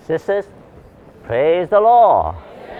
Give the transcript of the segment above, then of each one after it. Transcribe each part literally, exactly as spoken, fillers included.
Sisters, praise the Lord.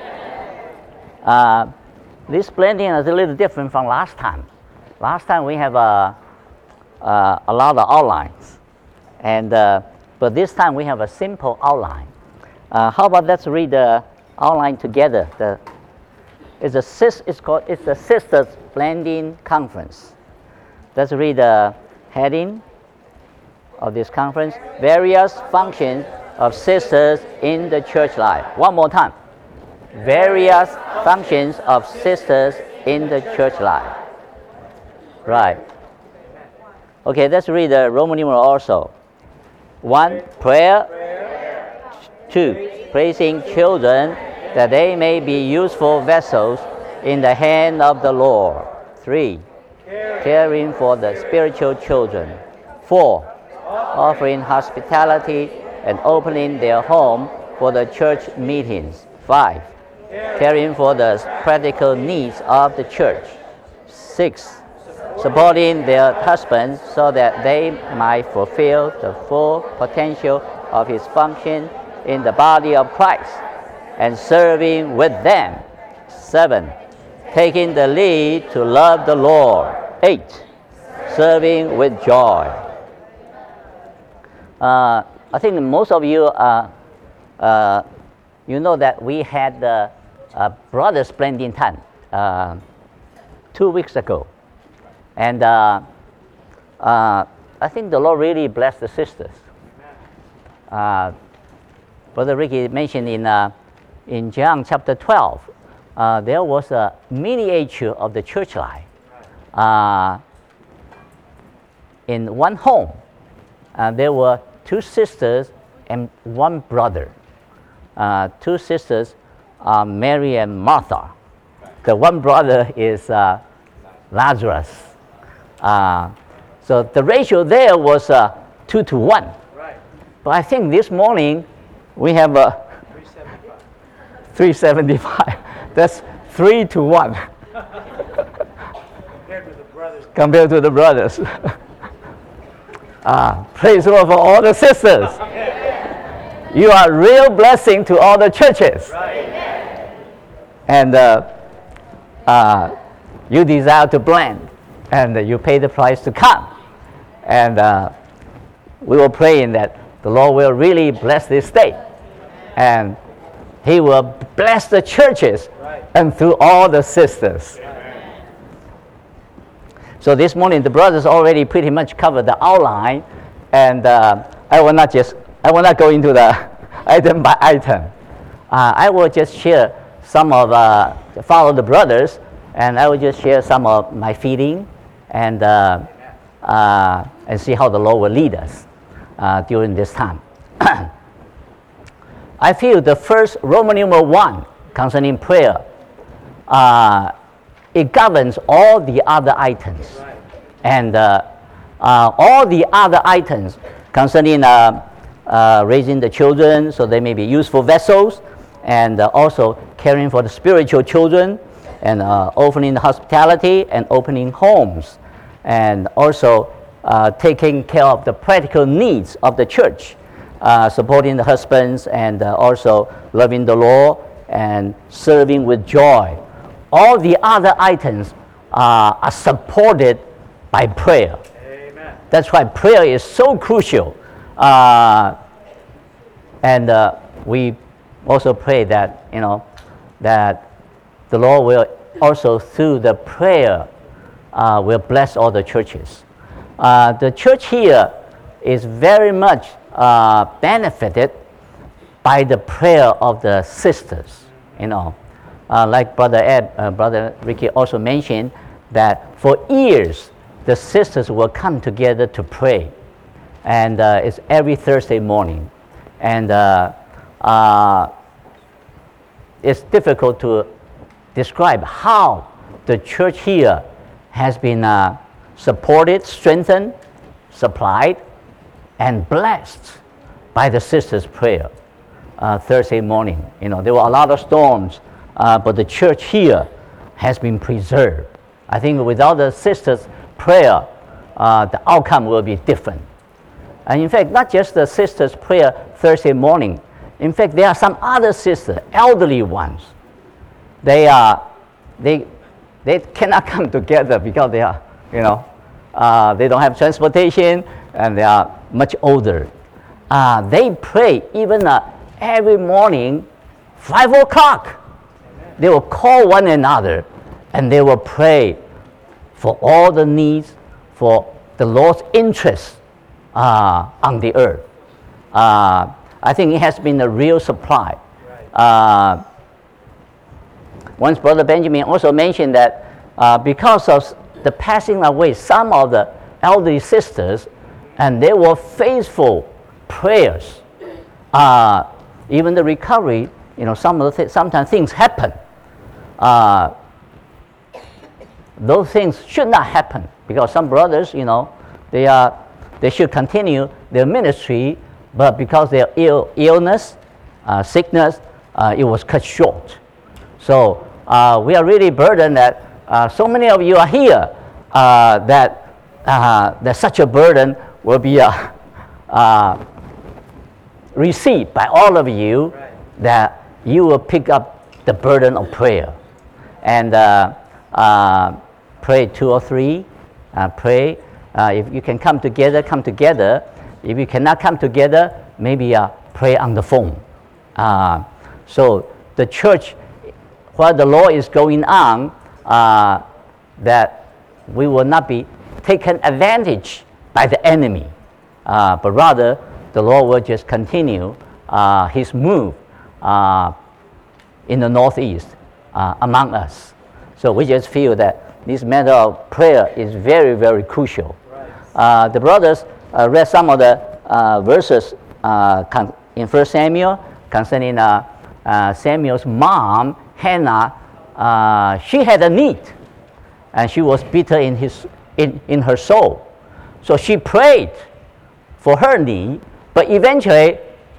Uh, this blending is a little different from last time. Last time we have a, uh, a lot of outlines, and uh, but this time we have a simple outline. Uh, how about let's read the outline together? The, it's a sis, it's called it's the Sisters Blending Conference. Let's read the heading of this conference: various functions of sisters in the church life. One more time. Various functions of sisters in the church life. Right. Okay, let's read the Roman numeral also. One, prayer. Two, praising children that they may be useful vessels in the hand of the Lord. Three, caring for the spiritual children. Four, offering hospitality and opening their home for the church meetings. Five, caring for the practical needs of the church. Six, supporting their husbands so that they might fulfill the full potential of his function in the body of Christ and serving with them. Seven, taking the lead to love the Lord. Eight, serving with joy. Uh, I think most of you, uh, uh, you know that we had the uh, Brothers Blending Time uh, two weeks ago. And uh, uh, I think the Lord really blessed the sisters. Uh, Brother Ricky mentioned in, uh, in John chapter twelve, uh, there was a miniature of the church life uh, in one home. Uh, there were two sisters and one brother. Uh, two sisters, uh, Mary and Martha. The one brother is uh, Lazarus. Uh, so the ratio there was uh, two to one. Right. But I think this morning we have a three seventy-five. That's three to one. Compared to the brothers. Compared to the brothers. uh, praise the Lord for all the sisters. You are a real blessing to all the churches. Right. And uh, uh, you desire to blend. And uh, you pay the price to come. And uh, we will pray in that the Lord will really bless this state. And he will bless the churches right. and through all the sisters. Amen. So this morning the brothers already pretty much covered the outline. And uh, I will not just, I will not go into the item by item. Uh, I will just share some of, uh, follow the brothers, and I will just share some of my feeling and uh, uh, and see how the Lord will lead us uh, during this time. I feel the first Roman numeral one concerning prayer, uh, it governs all the other items, and uh, uh, all the other items concerning uh, uh, raising the children so they may be useful vessels, and uh, also caring for the spiritual children, and uh, opening the hospitality and opening homes, and also uh, taking care of the practical needs of the church, uh, supporting the husbands, and uh, also loving the Lord and serving with joy. All the other items uh, are supported by prayer. Amen. That's why prayer is so crucial. Uh, and uh, we also pray that, you know, that the Lord will also, through the prayer, uh, will bless all the churches. Uh, the church here is very much uh, benefited by the prayer of the sisters. You know, uh, like Brother Ed, uh, Brother Ricky also mentioned that for years the sisters will come together to pray, and uh, it's every Thursday morning, and uh, uh, it's difficult to describe how the church here has been uh, supported, strengthened, supplied, and blessed by the sisters' prayer. Uh, Thursday morning, you know, there were a lot of storms, uh, but the church here has been preserved. I think without the sisters' prayer, uh, the outcome will be different. And in fact, not just the sisters' prayer Thursday morning, In fact, there are some other sisters, elderly ones. They are, they, they cannot come together because they are, you know, uh, they don't have transportation and they are much older. Uh, they pray even uh, every morning, five o'clock. They will call one another and they will pray for all the needs, for the Lord's interest uh, on the earth. Uh, I think it has been a real supply. Uh, once Brother Benjamin also mentioned that uh, because of the passing away, some of the elderly sisters, and they were faithful prayers. Uh, even the recovery, you know, some of the th- sometimes things happen. Uh, those things should not happen because some brothers, you know, they are they should continue their ministry, but because their ill, illness, uh, sickness, uh, it was cut short. So uh, we are really burdened that uh, so many of you are here uh, that uh, that such a burden will be uh, uh, received by all of you, right, that you will pick up the burden of prayer and uh, uh, pray two or three. Uh, pray. Uh, if you can come together, come together. If you cannot come together, maybe uh, pray on the phone. Uh, so the church, while the law is going on, uh, that we will not be taken advantage by the enemy, uh, but rather the Lord will just continue uh, His move uh, in the Northeast uh, among us. So we just feel that this matter of prayer is very, very crucial. Uh, the brothers uh, read some of the uh, verses uh, con- in First Samuel concerning uh, uh, Samuel's mom, Hannah. Uh, she had a need, and she was bitter in his in, in her soul. So she prayed for her need, but eventually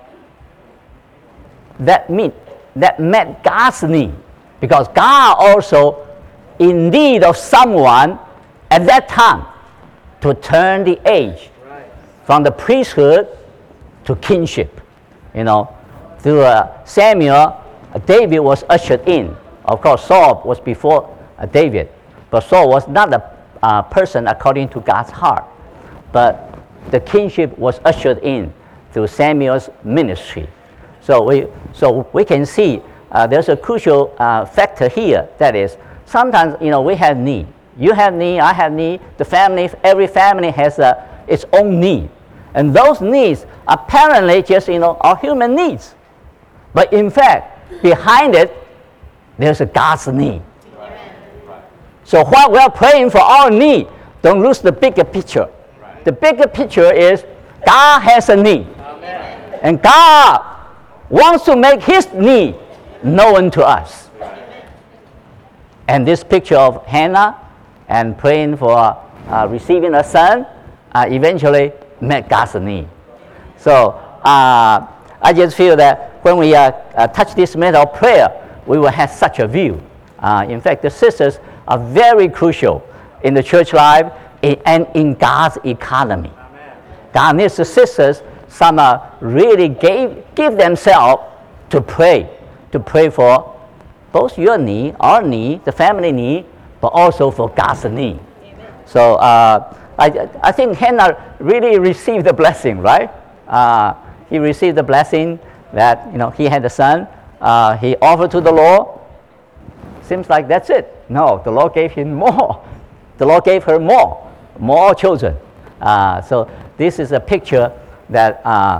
that meet that met God's need, because God also in need of someone at that time to turn the age from the priesthood to kingship. You know, through uh, Samuel, uh, David was ushered in. Of course, Saul was before uh, David, but Saul was not a uh, person according to God's heart. But the kingship was ushered in through Samuel's ministry. So we, so we can see uh, there's a crucial uh, factor here. That is, sometimes, you know, we have need. You have need, I have need. The family, every family has uh, its own need. And those needs apparently just, you know, are human needs. But in fact, behind it, there's a God's need. Right. So while we're praying for our need, don't lose the bigger picture. Right. The bigger picture is God has a need. Amen. And God wants to make His need known to us. Right. And this picture of Hannah and praying for uh, receiving a son uh, eventually met God's need. So uh, I just feel that when we uh, uh, touch this matter of prayer, we will have such a view. Uh, in fact, the sisters are very crucial in the church life in, and in God's economy. Amen. God needs the sisters. Some uh, really gave, give themselves to pray, to pray for both your need, our need, the family need, but also for God's need. Amen. So uh, I, I think Hannah really received the blessing, right? Uh, he received the blessing that, you know, he had a son. Uh, he offered to the Lord. Seems like that's it. No, the Lord gave him more. The Lord gave her more, more children. Uh, so this is a picture that uh,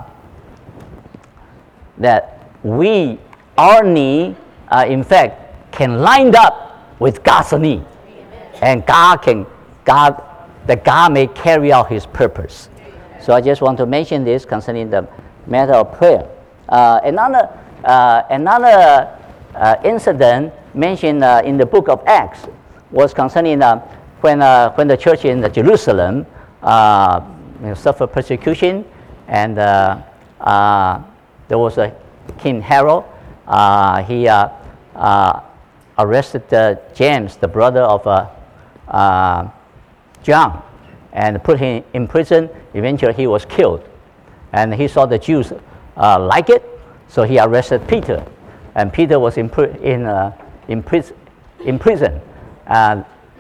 that we, our need, uh, in fact, can line up with God's need, and God can, God, that God may carry out His purpose. So I just want to mention this concerning the matter of prayer. Uh, another uh, another uh, incident mentioned uh, in the book of Acts was concerning uh, when uh, when the church in Jerusalem uh, you know, suffered persecution, and uh, uh, there was a King Herod. Uh, he uh, uh, arrested uh, James, the brother of uh, uh, John, and put him in prison. Eventually, he was killed, and he saw the Jews uh, like it, So he arrested Peter, and Peter was in in uh, in, pris- in prison. Uh,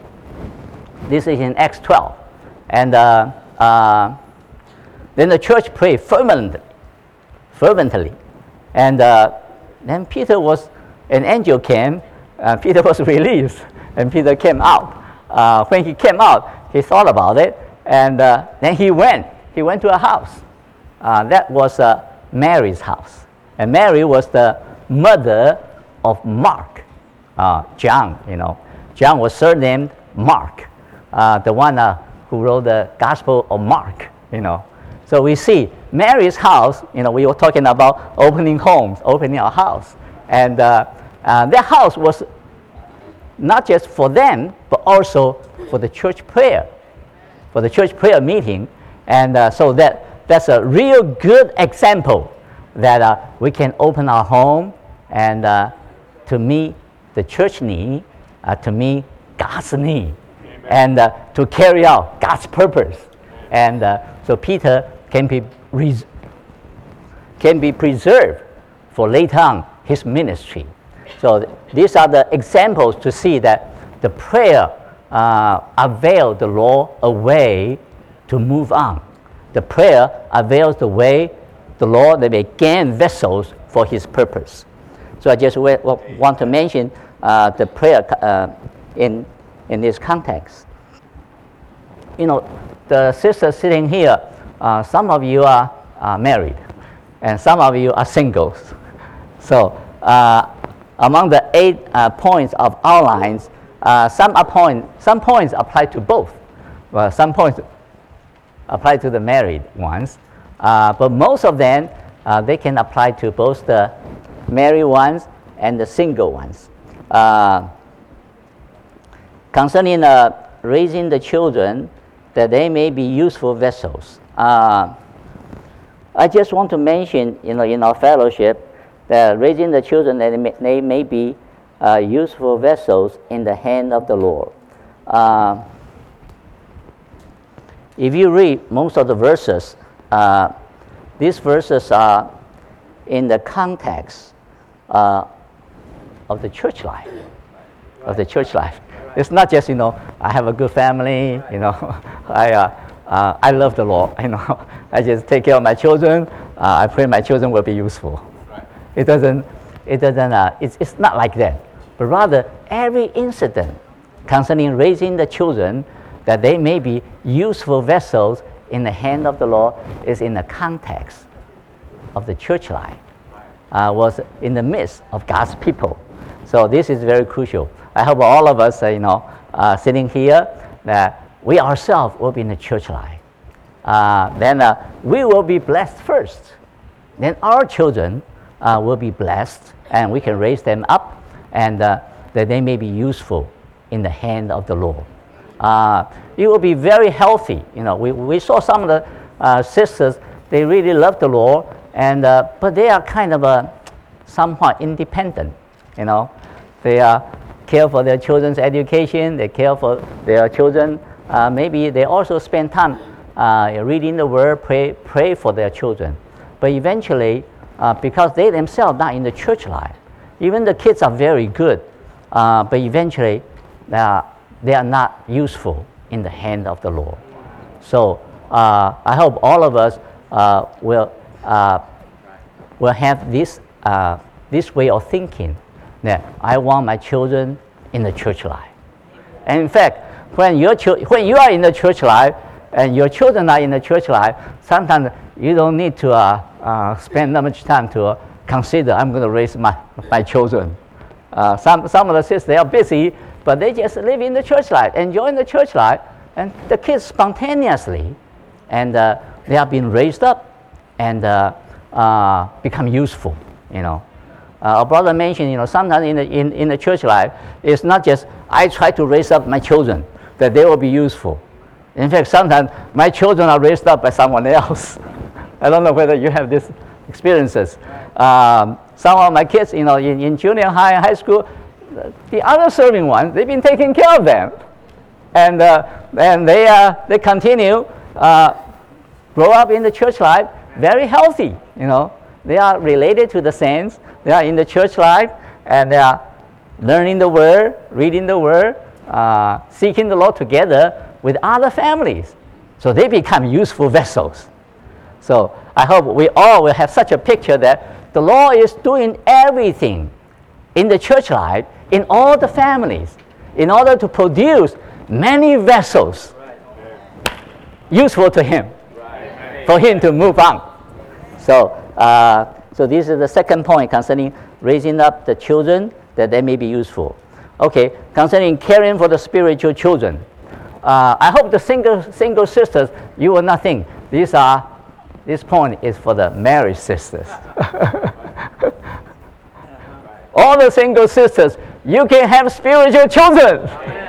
this is in Acts twelve, and uh, uh, then the church prayed fervently, fervently, and uh, then Peter was an angel came. Uh, Peter was released, and Peter came out. Uh, when he came out, he thought about it, and uh, then he went. He went to a house. Uh, that was uh, Mary's house, and Mary was the mother of Mark, uh, John. You know, John was surnamed Mark, uh, the one uh, who wrote the Gospel of Mark. You know, so we see Mary's house. You know, we were talking about opening homes, opening our house, and uh, uh, that house was not just for them, but also for the church prayer, for the church prayer meeting, and uh, so that. That's a real good example that uh, we can open our home and uh, to meet the church need, uh, to meet God's need, Amen. and uh, to carry out God's purpose. And uh, so Peter can be res- can be preserved for later on his ministry. So th- these are the examples to see that the prayer uh, availed the Lord a way to move on. The prayer avails the way the Lord that may gain vessels for His purpose. So I just w- w- want to mention uh, the prayer uh, in in this context. You know, the sisters sitting here, uh, some of you are uh, married, and some of you are singles. So uh, among the eight uh, points of outlines, uh, some are point, some points apply to both. Well, some points apply to the married ones, uh, but most of them, uh, they can apply to both the married ones and the single ones. Uh, concerning uh, raising the children, that they may be useful vessels. Uh, I just want to mention, you know, in our fellowship, that raising the children, that they may, they may be uh, useful vessels in the hand of the Lord. Uh, If you read most of the verses, uh, these verses are in the context uh, of the church life, of the church life. It's not just, you know, I have a good family, you know, I uh, uh, I love the Lord, you know, I just take care of my children. Uh, I pray my children will be useful. It doesn't, it doesn't, uh, it's it's not like that. But rather, every incident concerning raising the children, that they may be useful vessels in the hand of the Lord, is in the context of the church life, uh, was in the midst of God's people. So this is very crucial. I hope all of us, uh, you know, uh, sitting here, that we ourselves will be in the church life. Uh, then uh, we will be blessed first. Then our children uh, will be blessed, and we can raise them up, and uh, that they may be useful in the hand of the Lord. Uh, it will be very healthy. You know, we, we saw some of the uh, sisters, they really love the Lord, and uh, but they are kind of uh, somewhat independent. You know, they uh, care for their children's education, they care for their children. Uh, maybe they also spend time uh, reading the Word, pray, pray for their children. But eventually, uh, because they themselves not in the church life, even the kids are very good, uh, but eventually they are they are not useful in the hand of the Lord. So uh, I hope all of us uh, will uh, will have this uh, this way of thinking, that I want my children in the church life. And in fact, when your ch- when you are in the church life and your children are in the church life, sometimes you don't need to uh, uh, spend that much time to uh, consider, I'm going to raise my my children. Uh, some some of the sisters, they are busy, but they just live in the church life, enjoying the church life, and the kids spontaneously, and uh, they are being raised up and uh, uh, become useful. You know, uh, our brother mentioned, you know, sometimes in the in, in the church life, it's not just I try to raise up my children that they will be useful. In fact, sometimes my children are raised up by someone else. I don't know whether you have these experiences. Um, some of my kids, you know, in, in junior high and high school, the other serving ones, they've been taking care of them, and uh, and they uh, they continue uh, grow up in the church life very healthy, you know, they are related to the saints. They are in the church life, and they are learning the Word, reading the Word, uh, seeking the Lord together with other families. So they become useful vessels. So I hope we all will have such a picture that the Lord is doing everything in the church life, in all the families, in order to produce many vessels useful to Him, for Him to move on. So, uh, so this is the second point concerning raising up the children, that they may be useful. Okay, concerning caring for the spiritual children. Uh, I hope the single single sisters, you will not think these are, this point is for the married sisters. All the single sisters, you can have spiritual children.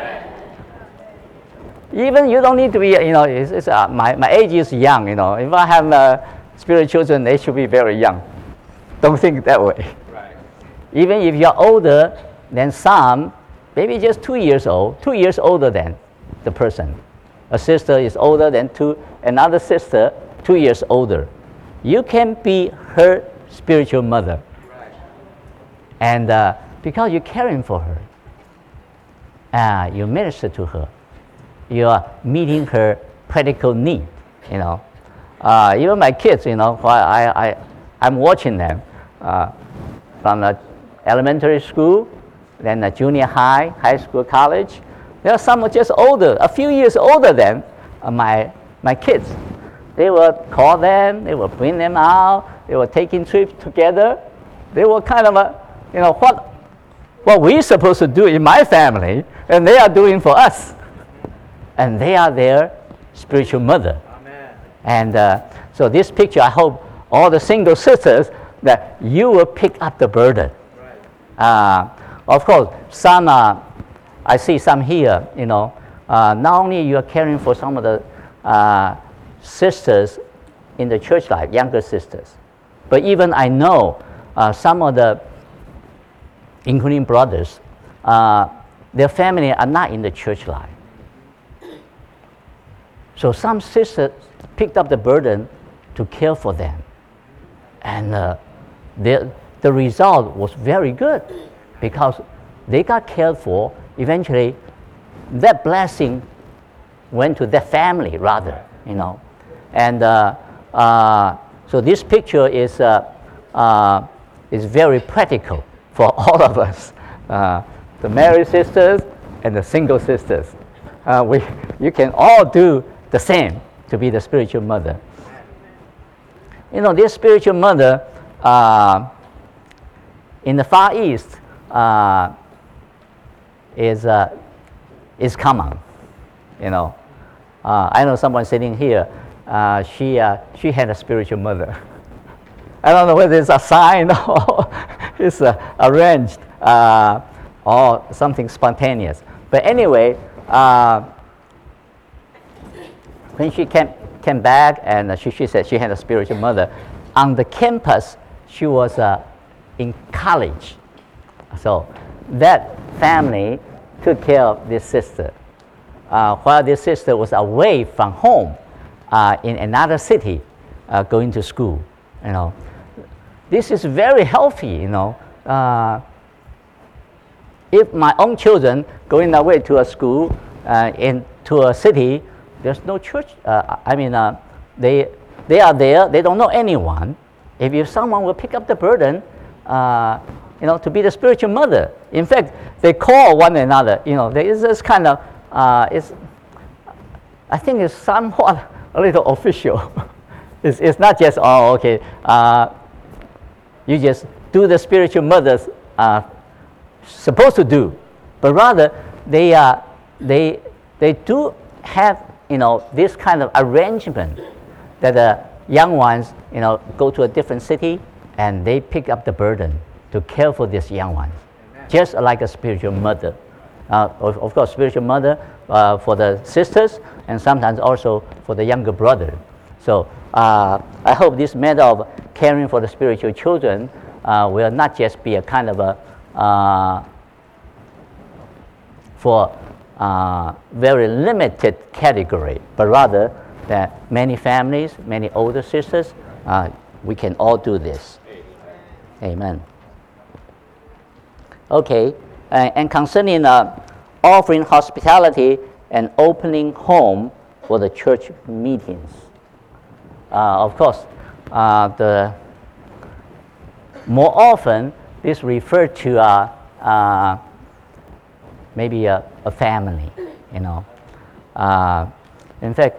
Even you don't need to be, you know, it's, it's, uh, my, my age is young, you know. If I have uh, spiritual children, they should be very young. Don't think that way. Right. Even if you're older than some, maybe just two years old, two years older than the person. A sister is older than two, another sister, two years older. You can be her spiritual mother. Right. And uh, because you're caring for her, uh, you minister to her. You are meeting her practical need, you know. Uh, even my kids, you know, I, I, I'm watching them uh, from the elementary school, then the junior high, high school, college. There are some just older, a few years older than uh, my, my kids. They will call them, they will bring them out, they were taking trips together. They were kind of, a, you know, what, what we're supposed to do in my family, and they are doing for us. And they are their spiritual mother. Amen. And uh, so this picture, I hope all the single sisters, that you will pick up the burden. Right. Uh, of course, some, uh, I see some here, you know, uh, not only you are caring for some of the uh, sisters in the church life, younger sisters, but even I know uh, some of the, including brothers, uh, their family are not in the church life. So some sisters picked up the burden to care for them. And uh, the, the result was very good, because they got cared for. Eventually, that blessing went to their family, rather, you know. And uh, uh, so this picture is, uh, uh, is very practical for all of us, uh, the married sisters and the single sisters. Uh, we, you can all do the same to be the spiritual mother. You know, this spiritual mother uh, in the Far East uh, is uh, is common. You know, uh, I know someone sitting here. Uh, she uh, she had a spiritual mother. I don't know whether it's a sign or it's uh, arranged uh, or something spontaneous. But anyway. Uh, When she came, came back, and uh, she, she said she had a spiritual mother. On the campus, she was uh, in college. So that family took care of this sister. Uh, while this sister was away from home uh, in another city uh, going to school. You know, this is very healthy, you know. Uh, if my own children going away to a school uh, into a city, there's no church. Uh, I mean, uh, they they are there. They don't know anyone. If, if someone will pick up the burden, uh, you know, to be the spiritual mother. In fact, they call one another. You know, there is this kind of. Uh, it's. I think it's somewhat a little official. it's it's not just oh okay. Uh, you just do the spiritual mother's uh, supposed to do, but rather they uh, they they do have. You know, this kind of arrangement that the young ones, you know, go to a different city and they pick up the burden to care for these young ones. Amen. Just like a spiritual mother. Uh, of, of course, spiritual mother uh, for the sisters and sometimes also for the younger brother. So uh, I hope this matter of caring for the spiritual children uh, will not just be a kind of a uh, for Uh, very limited category, but rather that many families, many older sisters, uh, we can all do this. Amen. Okay, uh, and concerning uh, offering hospitality and opening home for the church meetings. Uh, of course, uh, the more often this referred to uh, uh, maybe a, a family, you know. Uh, in fact,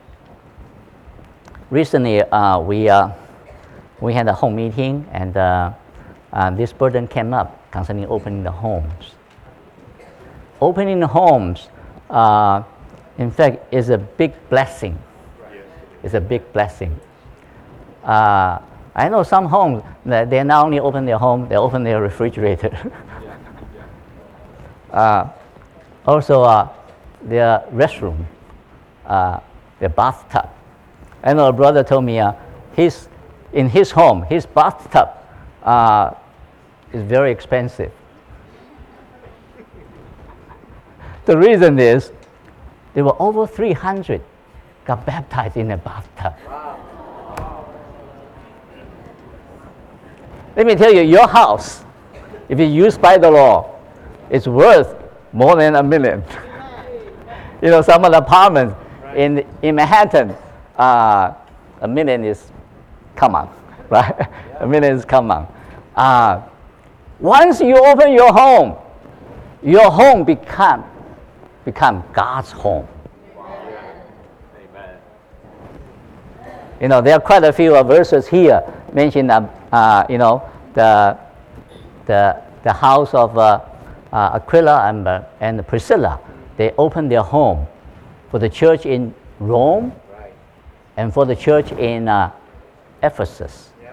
recently uh, we uh, we had a home meeting, and uh, uh, this burden came up concerning opening the homes. Opening the homes, uh, in fact, is a big blessing. It's a big blessing. Uh, I know some homes that they not only open their home, they open their refrigerator. uh, also, uh, their restroom, uh, their bathtub. I know a brother told me uh, his, in his home, his bathtub uh, is very expensive. The reason is there were over three hundred got baptized in a bathtub. Wow. Let me tell you, your house, if it's used by the law, is worth more than a million. You know, some of the apartments in, in Manhattan, uh, a million is common, right? Yeah. A million is common. Uh, once you open your home, your home become, become God's home. You know, there are quite a few uh, verses here mentioning, uh, uh, you know, the the the house of uh, uh, Aquila and, uh, and Priscilla. They opened their home for the church in Rome, right, and for the church in uh, Ephesus. Yep.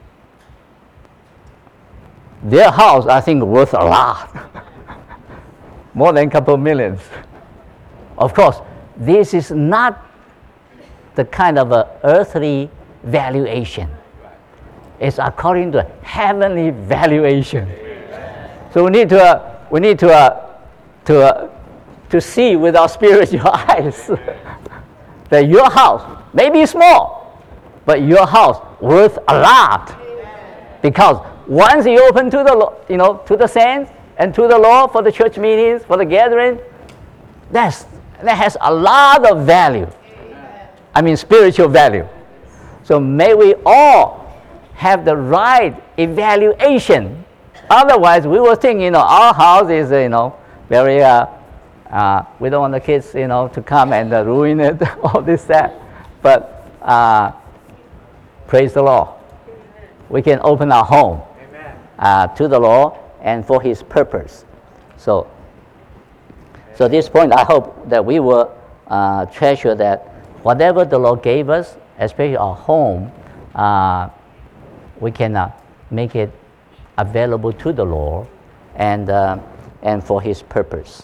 Their house, I think, worth a lot, more than a couple of millions. Of course, this is not the kind of a earthly valuation. It's according to heavenly valuation. So we need to uh, we need to uh, to uh, to see with our spiritual eyes that your house may be small, but your house worth a lot, because once you open to the you know to the saints and to the Lord for the church meetings, for the gathering, that's that has a lot of value. I mean, spiritual value. So may we all have the right evaluation. Otherwise, we will think, you know, our house is, you know, very, uh, uh, we don't want the kids, you know, to come and uh, ruin it, all this, that. But uh, praise the Lord. We can open our home uh, to the Lord and for His purpose. So, so at this point, I hope that we will uh, treasure that whatever the Lord gave us, especially our home, uh, we can uh, make it available to the Lord and uh, and for His purpose.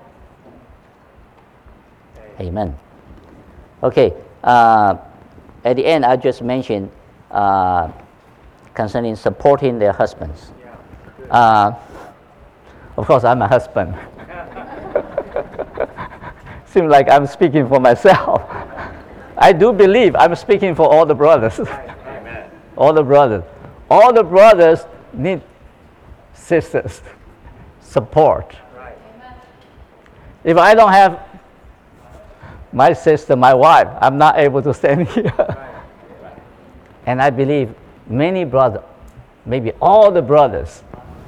Amen. Okay. Uh, at the end, I just mentioned uh, concerning supporting their husbands. Uh, of course, I'm a husband. Seems like I'm speaking for myself. I do believe I'm speaking for all the brothers. Amen. All the brothers. All the brothers need sisters, support. Right. If I don't have my sister, my wife, I'm not able to stand here. Right. And I believe many brothers, maybe all the brothers,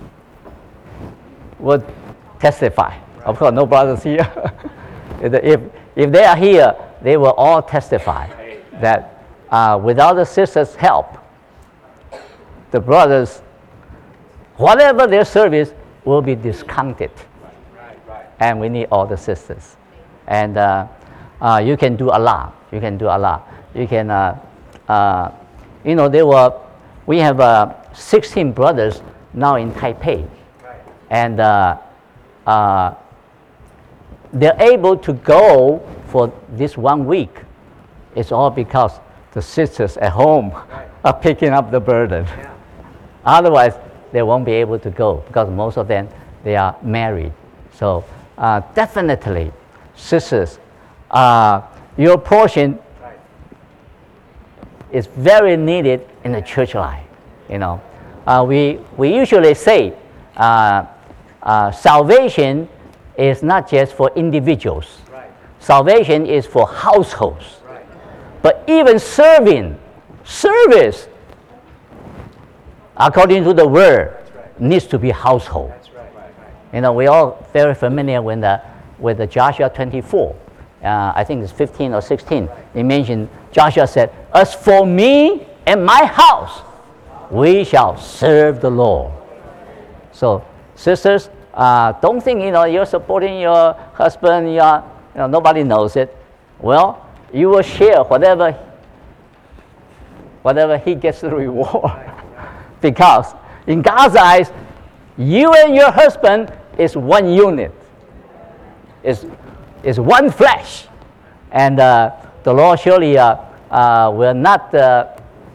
would testify. Right. Of course, no brothers here. if, if they are here, they will all testify that uh, without the sisters' help, the brothers, whatever their service, will be discounted. Right, right. And we need all the sisters. And uh, uh, you can do a lot. You can do a lot. You can, uh, uh, you know, there were, we have uh, sixteen brothers now in Taipei. Right. And uh, uh, they're able to go for this one week. It's all because the sisters at home right. are picking up the burden. Yeah. Otherwise, they won't be able to go because most of them, they are married. So uh, definitely, sisters, uh, your portion right. is very needed in the church life. You know, uh, we, we usually say uh, uh, salvation is not just for individuals. Right. Salvation is for households. Right. But even serving, service, according to the word, right, needs to be household. That's right. Right. Right. You know, we're all very familiar with the, with the Joshua twenty-four. Uh, I think it's fifteen or sixteen. It mentioned, Joshua said, as for me and my house, we shall serve the Lord. So, sisters, uh, don't think, you know, you're supporting your husband, you're, you know, nobody knows it. Well, you will share whatever, whatever he gets the reward. Because in God's eyes, you and your husband is one unit. Is is one flesh, and uh, the Lord surely uh, uh, will not uh,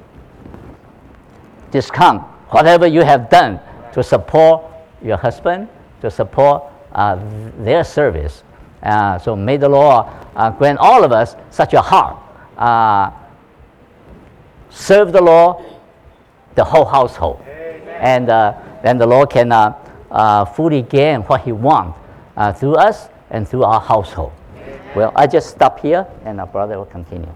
discount whatever you have done to support your husband, to support uh, their service. Uh, so may the Lord uh, grant all of us such a heart. Uh, serve the Lord, the whole household. Amen. And uh, then the Lord can uh, uh, fully gain what He wants uh, through us and through our household. Amen. Well, I just stop here, and our brother will continue.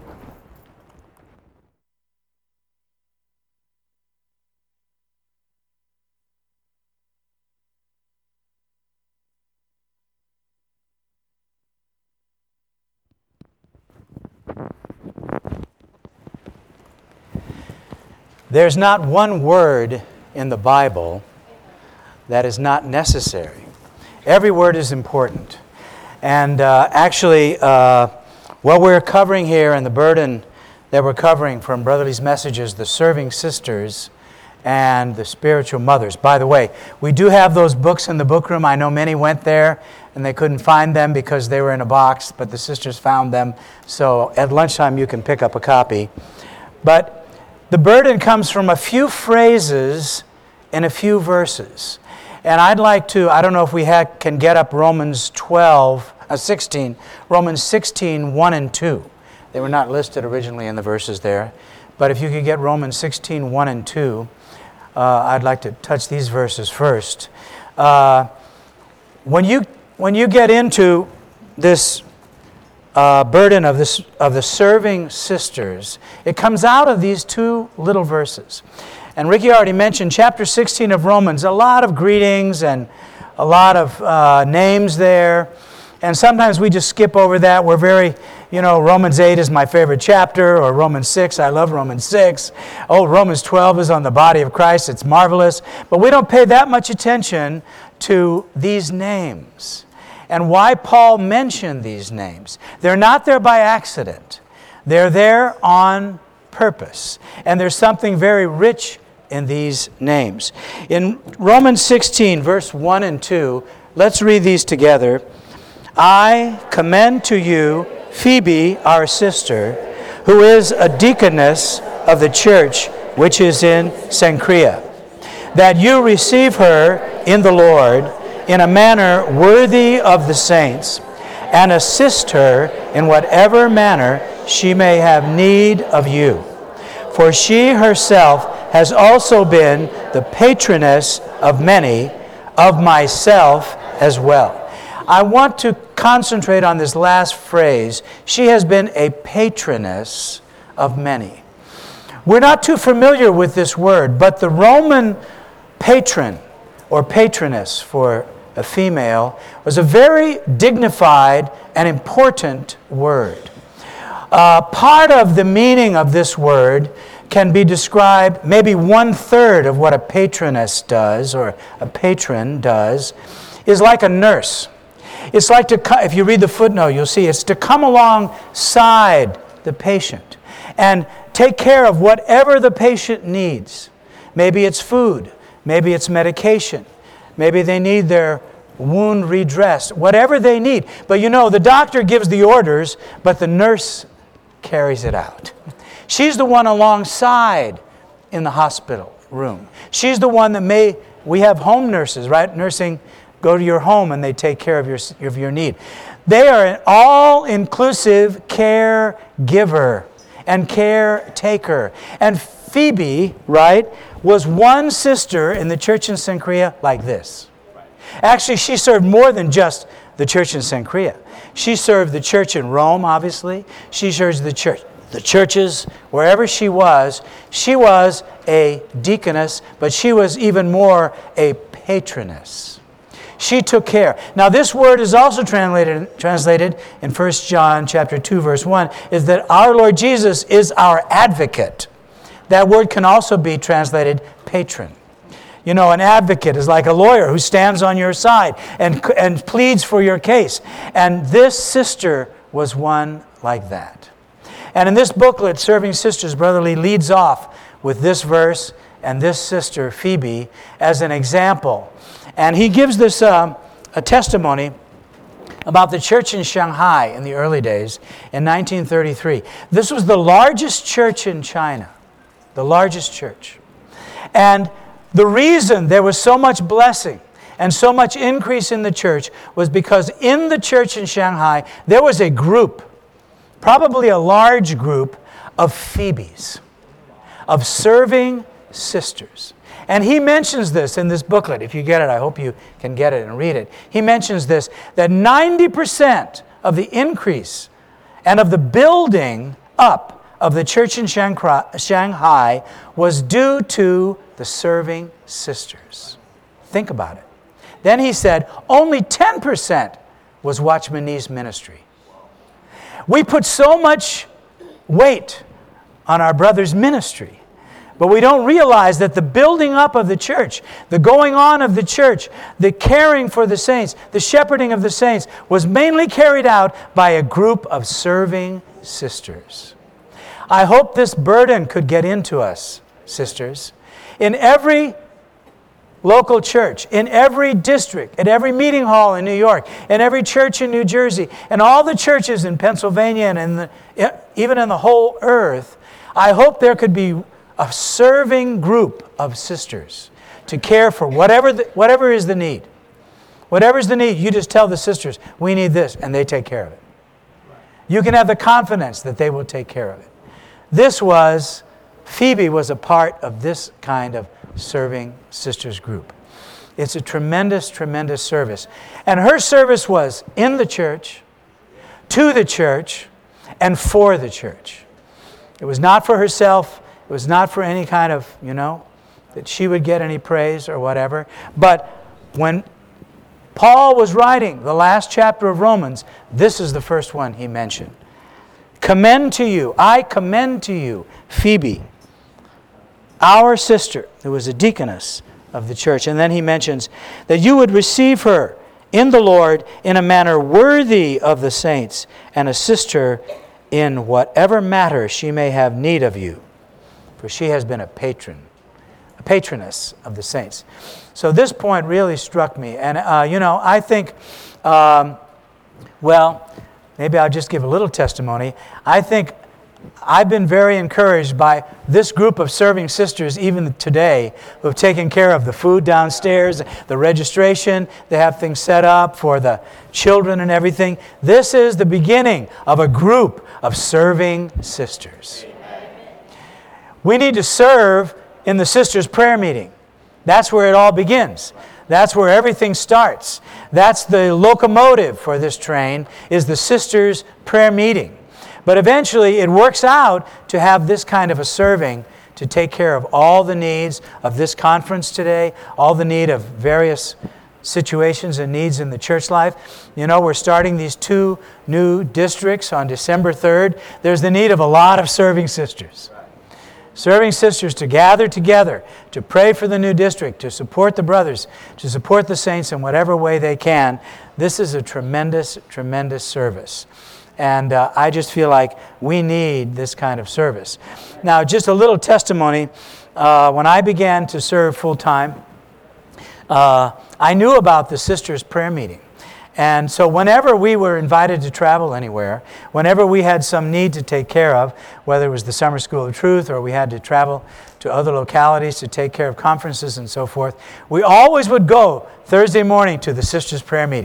There's not one word in the Bible that is not necessary. Every word is important. And uh, actually, uh, what we're covering here and the burden that we're covering from Brotherly's messages, the serving sisters and the spiritual mothers. By the way, we do have those books in the book room. I know many went there and they couldn't find them because they were in a box, but the sisters found them. So at lunchtime you can pick up a copy. But the burden comes from a few phrases in a few verses. And I'd like to, I don't know if we ha- can get up Romans twelve, uh, sixteen, Romans sixteen, one and two. They were not listed originally in the verses there. But if you could get Romans sixteen, one and two, uh, I'd like to touch these verses first. Uh, when you when you get into this uh, burden of this of the serving sisters, it comes out of these two little verses. And Ricky already mentioned chapter sixteen of Romans, a lot of greetings and a lot of uh, names there. And sometimes we just skip over that. We're very, you know, Romans eight is my favorite chapter, or Romans six, I love Romans six. Oh, Romans twelve is on the body of Christ, it's marvelous. But we don't pay that much attention to these names and why Paul mentioned these names. They're not there by accident. They're there on purpose. And there's something very rich in these names. In Romans sixteen, verse one and two, let's read these together. I commend to you Phoebe, our sister, who is a deaconess of the church which is in Cenchrea, that you receive her in the Lord in a manner worthy of the saints, and assist her in whatever manner she may have need of you. For she herself has also been the patroness of many, of myself as well. I want to concentrate on this last phrase. She has been a patroness of many. We're not too familiar with this word, but the Roman patron or patroness for a female was a very dignified and important word. Uh, part of the meaning of this word can be described, maybe one-third of what a patroness does, or a patron does, is like a nurse. It's like to, if you read the footnote, you'll see it's to come alongside the patient and take care of whatever the patient needs. Maybe it's food, maybe it's medication, maybe they need their wound redressed, whatever they need. But you know, the doctor gives the orders, but the nurse carries it out. She's the one alongside in the hospital room. She's the one that may, we have home nurses, right? Nursing, go to your home and they take care of your, of your need. They are an all-inclusive caregiver and caretaker. And Phoebe, right, was one sister in the church in Cenchrea like this. Actually, she served more than just the church in Cenchrea. She served the church in Rome, obviously. She served the church, the churches, wherever she was. She was a deaconess, but she was even more a patroness. She took care. Now, this word is also translated translated in First John chapter two, verse one, is that our Lord Jesus is our advocate. That word can also be translated patron. You know, an advocate is like a lawyer who stands on your side and, and pleads for your case. And this sister was one like that. And in this booklet, Serving Sisters, Brother Lee leads off with this verse and this sister, Phoebe, as an example. And he gives this um, a testimony about the church in Shanghai in the early days in nineteen thirty-three. This was the largest church in China, the largest church. And the reason there was so much blessing and so much increase in the church was because in the church in Shanghai, there was a group, probably a large group, of Phoebes, of serving sisters. And he mentions this in this booklet. If you get it, I hope you can get it and read it. He mentions this, that ninety percent of the increase and of the building up of the church in Shanghai was due to the serving sisters. Think about it. Then he said only ten percent was Watchman Nee's ministry. We put so much weight on our brother's ministry, but we don't realize that the building up of the church, the going on of the church, the caring for the saints, the shepherding of the saints was mainly carried out by a group of serving sisters. I hope this burden could get into us, sisters. In every local church, in every district, at every meeting hall in New York, in every church in New Jersey, and all the churches in Pennsylvania and in the, even in the whole earth, I hope there could be a serving group of sisters to care for whatever the, whatever is the need. Whatever is the need, you just tell the sisters, we need this, and they take care of it. You can have the confidence that they will take care of it. This was, Phoebe was a part of this kind of serving sisters group. It's a tremendous, tremendous service. And her service was in the church, to the church, and for the church. It was not for herself. It was not for any kind of, you know, that she would get any praise or whatever. But when Paul was writing the last chapter of Romans, this is the first one he mentioned. Commend to you, I commend to you, Phoebe, our sister, who was a deaconess of the church. And then he mentions that you would receive her in the Lord in a manner worthy of the saints, and assist her in whatever matter she may have need of you. For she has been a patron, a patroness of the saints. So this point really struck me. And, uh, you know, I think, um, well, maybe I'll just give a little testimony. I think I've been very encouraged by this group of serving sisters even today who have taken care of the food downstairs, the registration. They have things set up for the children and everything. This is the beginning of a group of serving sisters. We need to serve in the sisters' prayer meeting. That's where it all begins. That's where everything starts. That's the locomotive for this train, is the sisters' prayer meeting. But eventually it works out to have this kind of a serving to take care of all the needs of this conference today, all the need of various situations and needs in the church life. You know, we're starting these two new districts on December third. There's the need of a lot of serving sisters. Serving sisters to gather together, to pray for the new district, to support the brothers, to support the saints in whatever way they can. This is a tremendous, tremendous service. And uh, I just feel like we need this kind of service. Now, just a little testimony. Uh, when I began to serve full-time, uh, I knew about the sisters' prayer meeting. And so whenever we were invited to travel anywhere, whenever we had some need to take care of, whether it was the Summer School of Truth or we had to travel to other localities to take care of conferences and so forth, we always would go Thursday morning to the sisters' prayer meeting.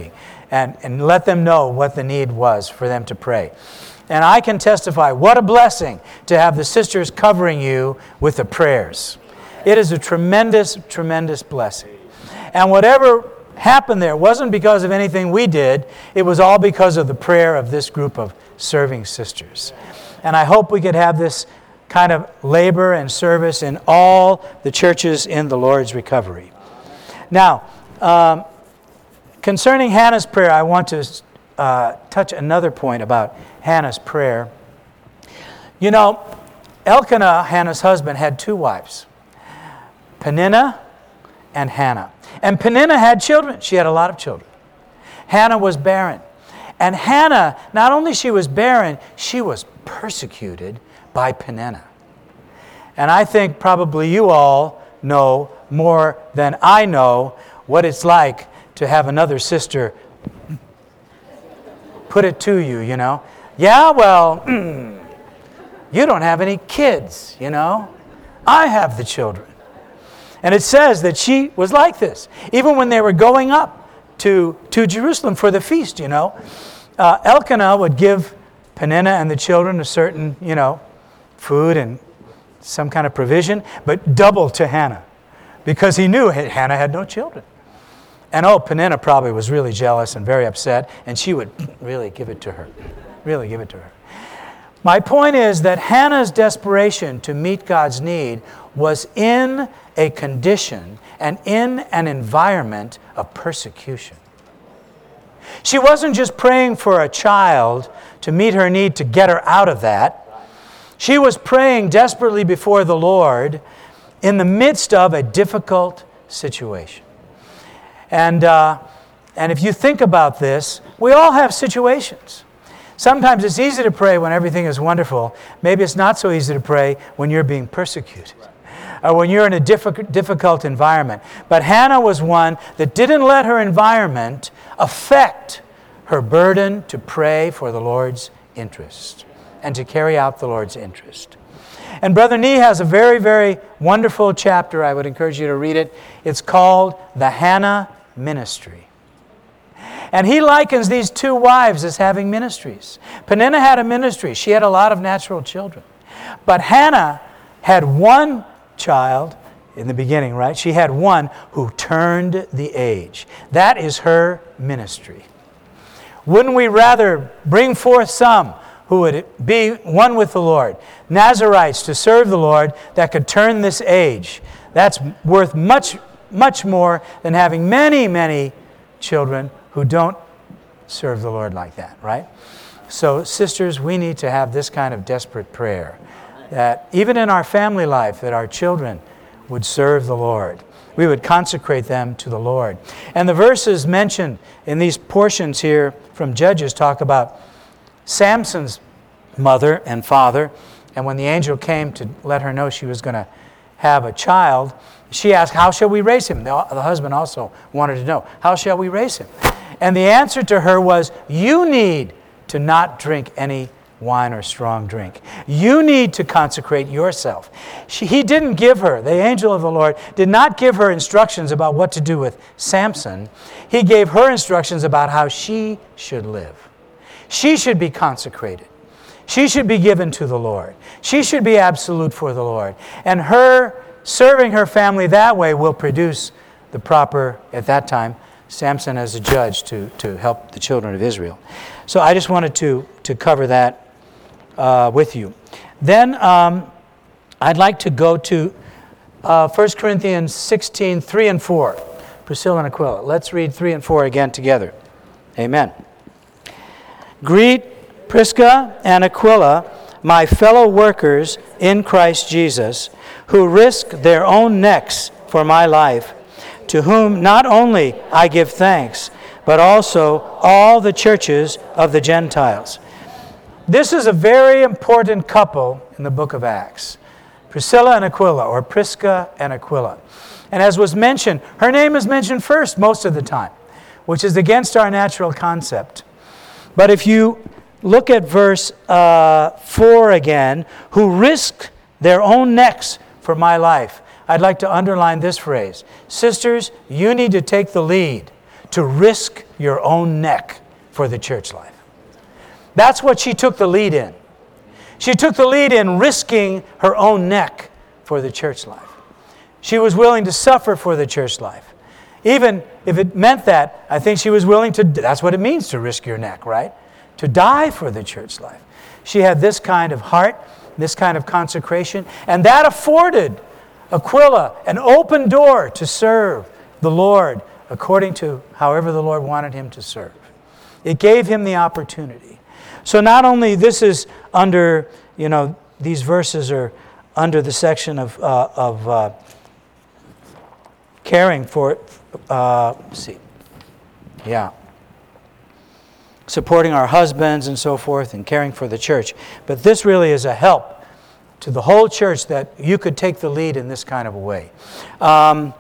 and, and let them know what the need was for them to pray. And I can testify, what a blessing to have the sisters covering you with the prayers. It is a tremendous, tremendous blessing. And whatever happened there wasn't because of anything we did. It was all because of the prayer of this group of serving sisters. And I hope we could have this kind of labor and service in all the churches in the Lord's recovery. Now, um, concerning Hannah's prayer, I want to uh, touch another point about Hannah's prayer. You know, Elkanah, Hannah's husband, had two wives, Peninnah and Hannah. And Peninnah had children. She had a lot of children. Hannah was barren. And Hannah, not only she was barren, she was persecuted by Peninnah. And I think probably you all know more than I know what it's like to have another sister put it to you, you know. Yeah, well, mm, you don't have any kids, you know. I have the children. And it says that she was like this. Even when they were going up to, to Jerusalem for the feast, you know, uh, Elkanah would give Peninnah and the children a certain, you know, food and some kind of provision, but double to Hannah, because he knew Hannah had no children. And oh, Peninnah probably was really jealous and very upset, and she would really give it to her, really give it to her. My point is that Hannah's desperation to meet God's need was in a condition and in an environment of persecution. She wasn't just praying for a child to meet her need to get her out of that. She was praying desperately before the Lord in the midst of a difficult situation. And, uh, and if you think about this, we all have situations. Sometimes it's easy to pray when everything is wonderful. Maybe it's not so easy to pray when you're being persecuted or when you're in a difficult, difficult environment. But Hannah was one that didn't let her environment affect her burden to pray for the Lord's interest and to carry out the Lord's interest. And Brother Nee has a very, very wonderful chapter. I would encourage you to read it. It's called The Hannah Ministry. And he likens these two wives as having ministries. Peninnah had a ministry. She had a lot of natural children. But Hannah had one child in the beginning, right? She had one who turned the age. That is her ministry. Wouldn't we rather bring forth some who would be one with the Lord, Nazarites to serve the Lord that could turn this age? That's worth much, much more than having many, many children who don't serve the Lord like that, right? So, sisters, we need to have this kind of desperate prayer, that even in our family life, that our children would serve the Lord. We would consecrate them to the Lord. And the verses mentioned in these portions here from Judges talk about Samson's mother and father, and when the angel came to let her know she was going to have a child, she asked, how shall we raise him? The, the husband also wanted to know, how shall we raise him? And the answer to her was, you need to not drink any wine or strong drink. You need to consecrate yourself. She, he didn't give her, the angel of the Lord did not give her instructions about what to do with Samson. He gave her instructions about how she should live. She should be consecrated. She should be given to the Lord. She should be absolute for the Lord. And her serving her family that way will produce the proper, at that time, Samson as a judge to, to help the children of Israel. So I just wanted to, to cover that uh, with you. Then um, I'd like to go to uh, First Corinthians sixteen, three and four. Priscilla and Aquila. Let's read three and four again together. Amen. Greet Prisca and Aquila, my fellow workers in Christ Jesus, who risk their own necks for my life, to whom not only I give thanks, but also all the churches of the Gentiles. This is a very important couple in the book of Acts. Priscilla and Aquila, or Prisca and Aquila. And as was mentioned, her name is mentioned first most of the time, which is against our natural concept. But if you look at verse uh, four again, who risk their own necks for my life, I'd like to underline this phrase. Sisters, you need to take the lead to risk your own neck for the church life. That's what she took the lead in. She took the lead in risking her own neck for the church life. She was willing to suffer for the church life. Even if it meant that, I think she was willing to, that's what it means to risk your neck, right? To die for the church life. She had this kind of heart, this kind of consecration, and that afforded Aquila an open door to serve the Lord according to however the Lord wanted him to serve. It gave him the opportunity. So not only this is under, you know, these verses are under the section of, uh, of uh, caring for, uh, let's see, yeah, supporting our husbands and so forth and caring for the church. But this really is a help to the whole church that you could take the lead in this kind of a way. Um,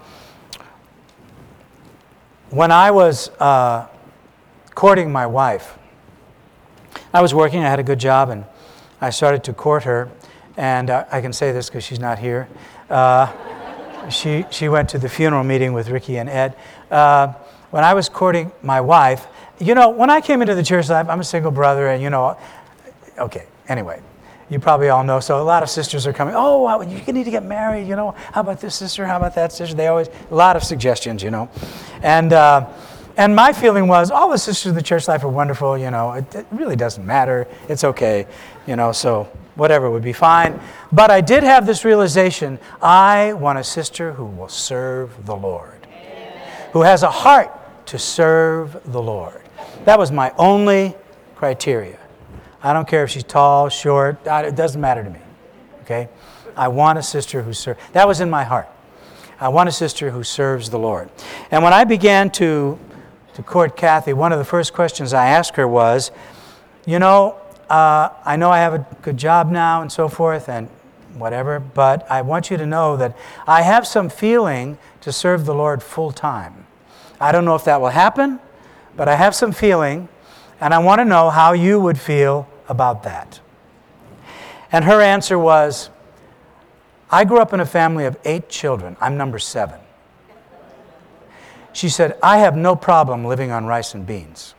when I was uh, courting my wife, I was working, I had a good job, and I started to court her. And uh, I can say this because she's not here. Uh, she, she went to the funeral meeting with Ricky and Ed. Uh, when I was courting my wife, you know, when I came into the church life, I'm a single brother, and you know, okay, anyway, you probably all know. So a lot of sisters are coming, oh, wow, you need to get married, you know, how about this sister, how about that sister? They always, a lot of suggestions, you know. And uh, and my feeling was, all the sisters of the church life are wonderful, you know, it, it really doesn't matter, it's okay, you know, so whatever would be fine. But I did have this realization, I want a sister who will serve the Lord, Amen. Who has a heart to serve the Lord. That was my only criteria. I don't care if she's tall, short, it doesn't matter to me, okay? I want a sister who serves. That was in my heart. I want a sister who serves the Lord. And when I began to, to court Kathy, one of the first questions I asked her was, you know, uh, I know I have a good job now and so forth and whatever, but I want you to know that I have some feeling to serve the Lord full time. I don't know if that will happen, but I have some feeling, and I want to know how you would feel about that. And her answer was, I grew up in a family of eight children. I'm number seven. She said, I have no problem living on rice and beans.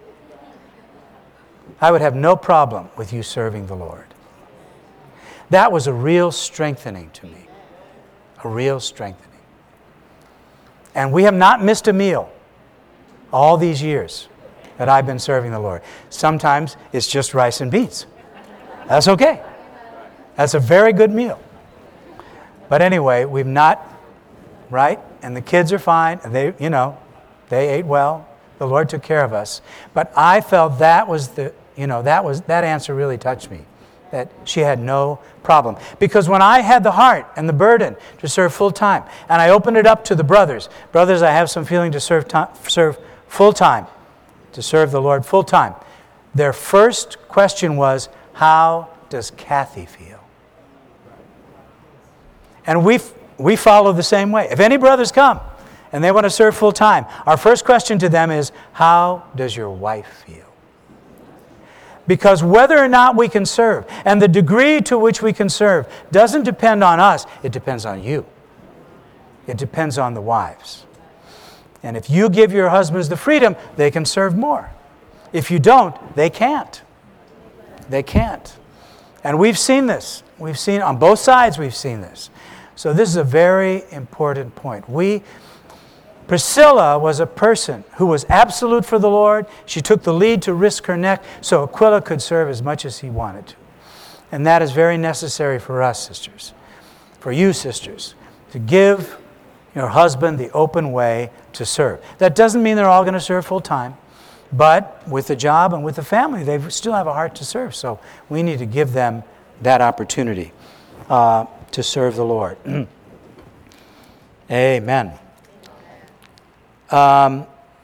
I would have no problem with you serving the Lord. That was a real strengthening to me. A real strengthening. And we have not missed a meal all these years that I've been serving the Lord. Sometimes it's just rice and beans. That's okay. That's a very good meal. But anyway, we've not, right? And the kids are fine. And they, you know, they ate well. The Lord took care of us. But I felt that was the, you know, that was that answer really touched me. That she had no problem. Because when I had the heart and the burden to serve full time, and I opened it up to the brothers, brothers, I have some feeling to serve time, serve full time, to serve the Lord full time. Their first question was, how does Kathy feel? And we we follow the same way. If any brothers come and they want to serve full time, our first question to them is, how does your wife feel? Because whether or not we can serve, and the degree to which we can serve, doesn't depend on us, it depends on you. It depends on the wives. And if you give your husbands the freedom, they can serve more. If you don't, they can't. They can't. And we've seen this. We've seen, on both sides we've seen this. So this is a very important point. We, Priscilla was a person who was absolute for the Lord. She took the lead to risk her neck so Aquila could serve as much as he wanted to. And that is very necessary for us, sisters. For you, sisters, to give your husband the open way to serve. That doesn't mean they're all going to serve full time, but with the job and with the family, they still have a heart to serve. So we need to give them that opportunity uh, to serve the Lord. Amen. Um,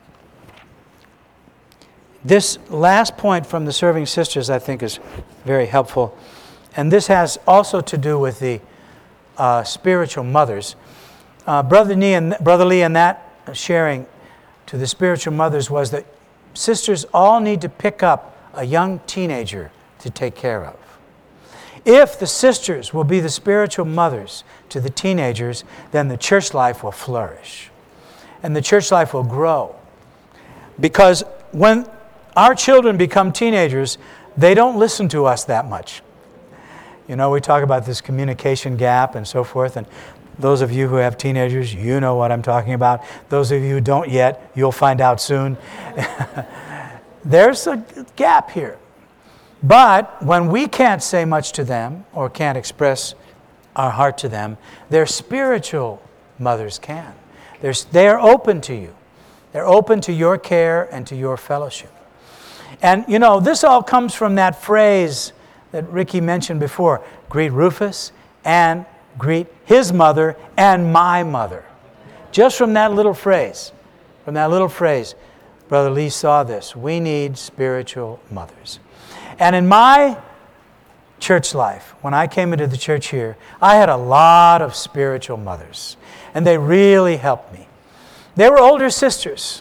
this last point from the serving sisters, I think, is very helpful. And this has also to do with the uh, spiritual mothers. Uh, Brother Lee, and, Brother Lee and that sharing to the spiritual mothers was that sisters all need to pick up a young teenager to take care of. If the sisters will be the spiritual mothers to the teenagers, then the church life will flourish. And the church life will grow. Because when our children become teenagers, they don't listen to us that much. You know, we talk about this communication gap and so forth, and those of you who have teenagers, you know what I'm talking about. Those of you who don't yet, you'll find out soon. There's a gap here. But when we can't say much to them or can't express our heart to them, their spiritual mothers can. They're, they're open to you. They're open to your care and to your fellowship. And, you know, this all comes from that phrase that Ricky mentioned before, greet Rufus and greet his mother and my mother. Just from that little phrase, from that little phrase, Brother Lee saw this. We need spiritual mothers. And in my church life, when I came into the church here, I had a lot of spiritual mothers, and they really helped me. They were older sisters.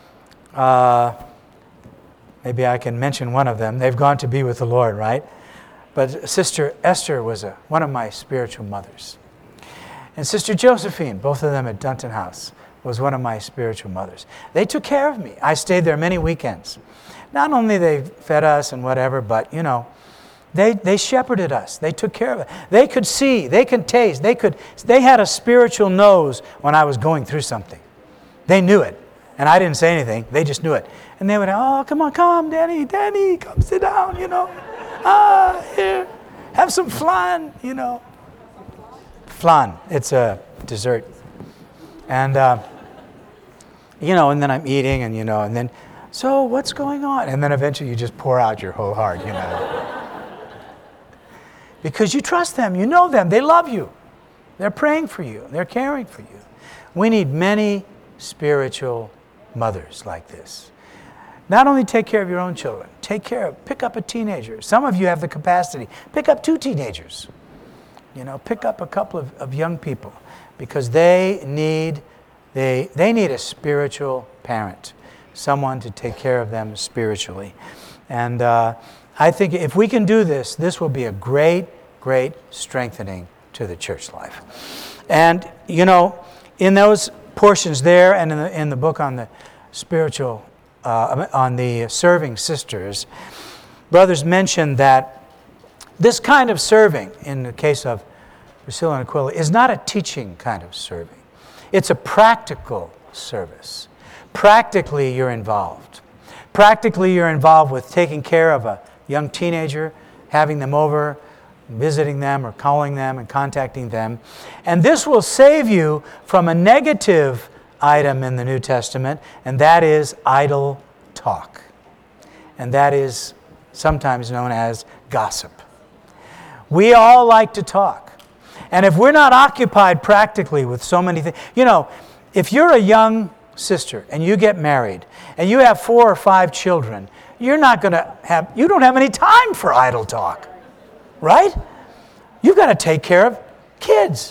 Uh, maybe I can mention one of them. They've gone to be with the Lord, right? But Sister Esther was a, one of my spiritual mothers. And Sister Josephine, both of them at Dunton House, was one of my spiritual mothers. They took care of me. I stayed there many weekends. Not only they fed us and whatever, but, you know, they, they shepherded us. They took care of it. They could see. They could taste. They could. They had a spiritual nose when I was going through something. They knew it. And I didn't say anything. They just knew it. And they would, oh, come on, come, Danny, Danny, come sit down, you know. Ah, here, have some flan, you know. Flan, it's a dessert. And, uh, you know, and then I'm eating, and, you know, and then, so what's going on? And then eventually you just pour out your whole heart, you know. Because you trust them, you know them, they love you. They're praying for you, they're caring for you. We need many spiritual mothers like this. Not only take care of your own children, take care of, pick up a teenager. Some of you have the capacity. Pick up two teenagers. You know, pick up a couple of, of young people, because they need, they, they need a spiritual parent, someone to take care of them spiritually. And uh, I think if we can do this, this will be a great, great strengthening to the church life. And, you know, in those portions there and in the, in the book on the spiritual Uh, on the serving sisters, brothers mentioned that this kind of serving, in the case of Priscilla and Aquila, is not a teaching kind of serving. It's a practical service. Practically, you're involved. Practically, you're involved with taking care of a young teenager, having them over, visiting them or calling them and contacting them. And this will save you from a negative item in the New Testament, and that is idle talk. And that is sometimes known as gossip. We all like to talk. And if we're not occupied practically with so many things, you know, if you're a young sister and you get married and you have four or five children, you're not going to have, you don't have any time for idle talk, right? You've got to take care of kids.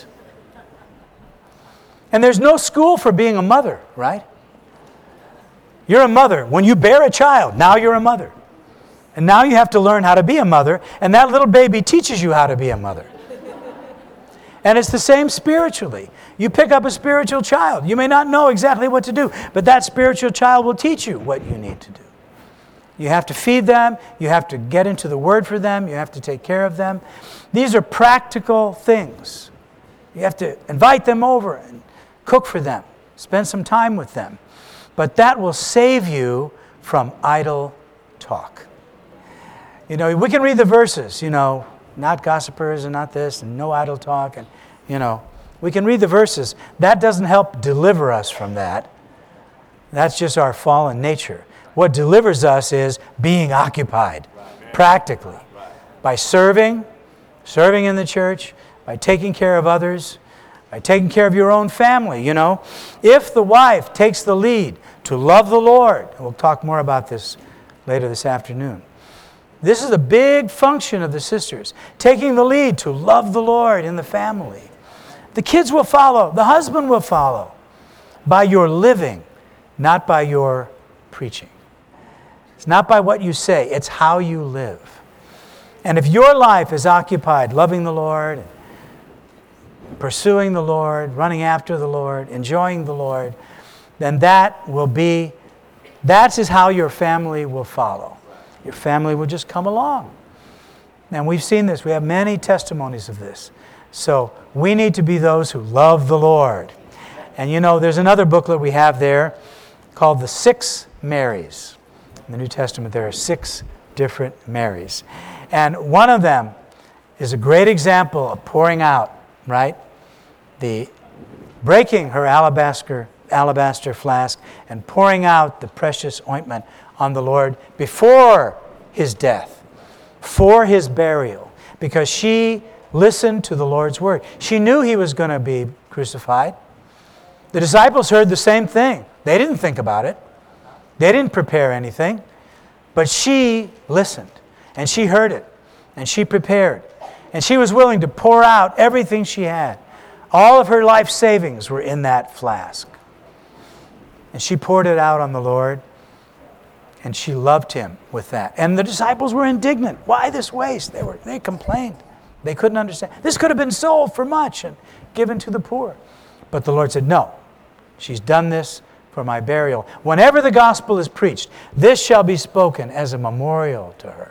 And there's no school for being a mother, right? You're a mother. When you bear a child, now you're a mother. And now you have to learn how to be a mother, and that little baby teaches you how to be a mother. And it's the same spiritually. You pick up a spiritual child. You may not know exactly what to do, but that spiritual child will teach you what you need to do. You have to feed them. You have to get into the Word for them. You have to take care of them. These are practical things. You have to invite them over and cook for them. Spend some time with them. But that will save you from idle talk. You know, we can read the verses, you know, not gossipers and not this and no idle talk. And, you know, we can read the verses. That doesn't help deliver us from that. That's just our fallen nature. What delivers us is being occupied, practically, by serving, serving in the church, by taking care of others, by taking care of your own family, you know. If the wife takes the lead to love the Lord, and we'll talk more about this later this afternoon. This is a big function of the sisters, taking the lead to love the Lord in the family. The kids will follow, the husband will follow, by your living, not by your preaching. It's not by what you say, it's how you live. And if your life is occupied loving the Lord, pursuing the Lord, running after the Lord, enjoying the Lord, then that will be That is how your family will follow. Your family will just come along. And we've seen this. We have many testimonies of this. So we need to be those who love the Lord. And you know, there's another booklet we have there called The Six Marys. In the New Testament, there are six different Marys. And one of them is a great example of pouring out, right? The breaking her alabaster, alabaster flask and pouring out the precious ointment on the Lord before his death, for his burial, because she listened to the Lord's word. She knew he was going to be crucified. The disciples heard the same thing. They didn't think about it. They didn't prepare anything. But she listened, and she heard it, and she prepared. And she was willing to pour out everything she had. All of her life savings were in that flask. And she poured it out on the Lord, and she loved him with that. And the disciples were indignant. Why this waste? They were. They complained. They couldn't understand. This could have been sold for much and given to the poor. But the Lord said, no, she's done this for my burial. Whenever the gospel is preached, this shall be spoken as a memorial to her.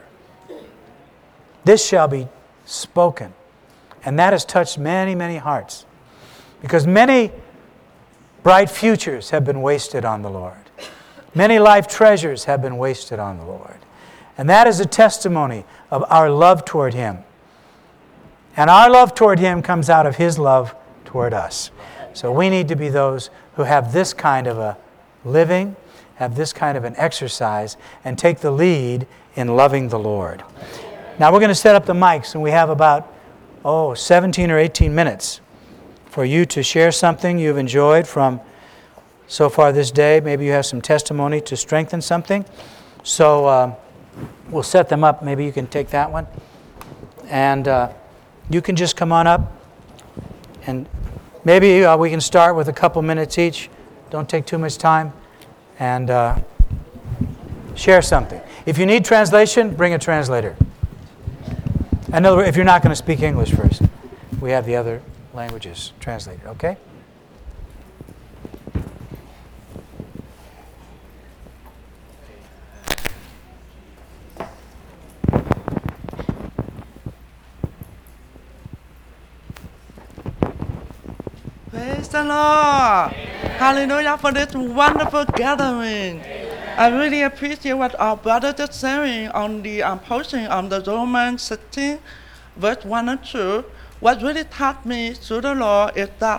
This shall be spoken. And that has touched many, many hearts. Because many bright futures have been wasted on the Lord. Many life treasures have been wasted on the Lord. And that is a testimony of our love toward him. And our love toward him comes out of his love toward us. So we need to be those who have this kind of a living, have this kind of an exercise, and take the lead in loving the Lord. Now we're going to set up the mics, and we have about, oh, seventeen or eighteen minutes for you to share something you've enjoyed from so far this day. Maybe you have some testimony to strengthen something. So um, we'll set them up. Maybe you can take that one. And uh, you can just come on up. And maybe uh, we can start with a couple minutes each. Don't take too much time. And uh, share something. If you need translation, bring a translator. In other words, if you're not going to speak English first, we have the other languages translated, okay? Praise the Lord. Hallelujah for this wonderful gathering. I really appreciate what our brother is sharing on the um, posting on the Romans sixteen, verse one and two. What really taught me through the Lord is that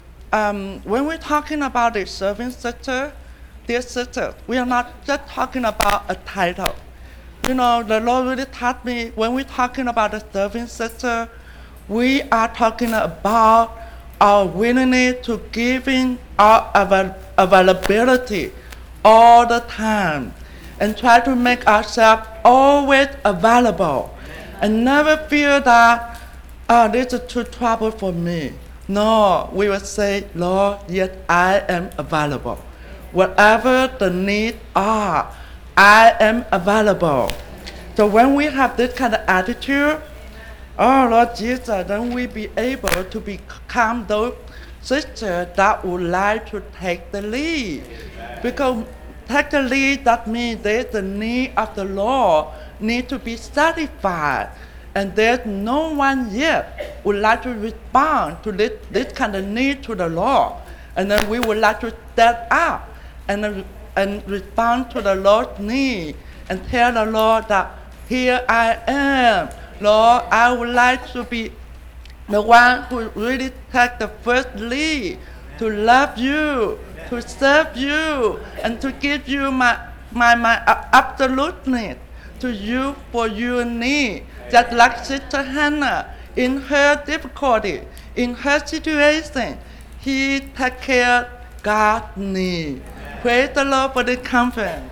um, when we're talking about the serving sector, dear sisters, we are not just talking about a title. You know, the Lord really taught me when we're talking about the serving sector, we are talking about our willingness to giving our avail- availability all the time and try to make ourselves always available and never feel that, oh, this is too trouble for me. No, we will say, Lord, yes, I am available. Whatever the needs are, I am available. So when we have this kind of attitude, oh, Lord Jesus, then we be able to become those sisters that would like to take the lead. Because take the lead, that means there's the need of the Lord need to be satisfied. And there's no one yet would like to respond to this, this kind of need to the Lord. And then we would like to step up and, uh, and respond to the Lord's need and tell the Lord that here I am. Lord, I would like to be the one who really take the first lead to love you, to serve you, and to give you my, my, my absolute need to you for your need. Just like Sister Hannah, in her difficulty, in her situation, he take care of God's need. Praise the Lord for the conference.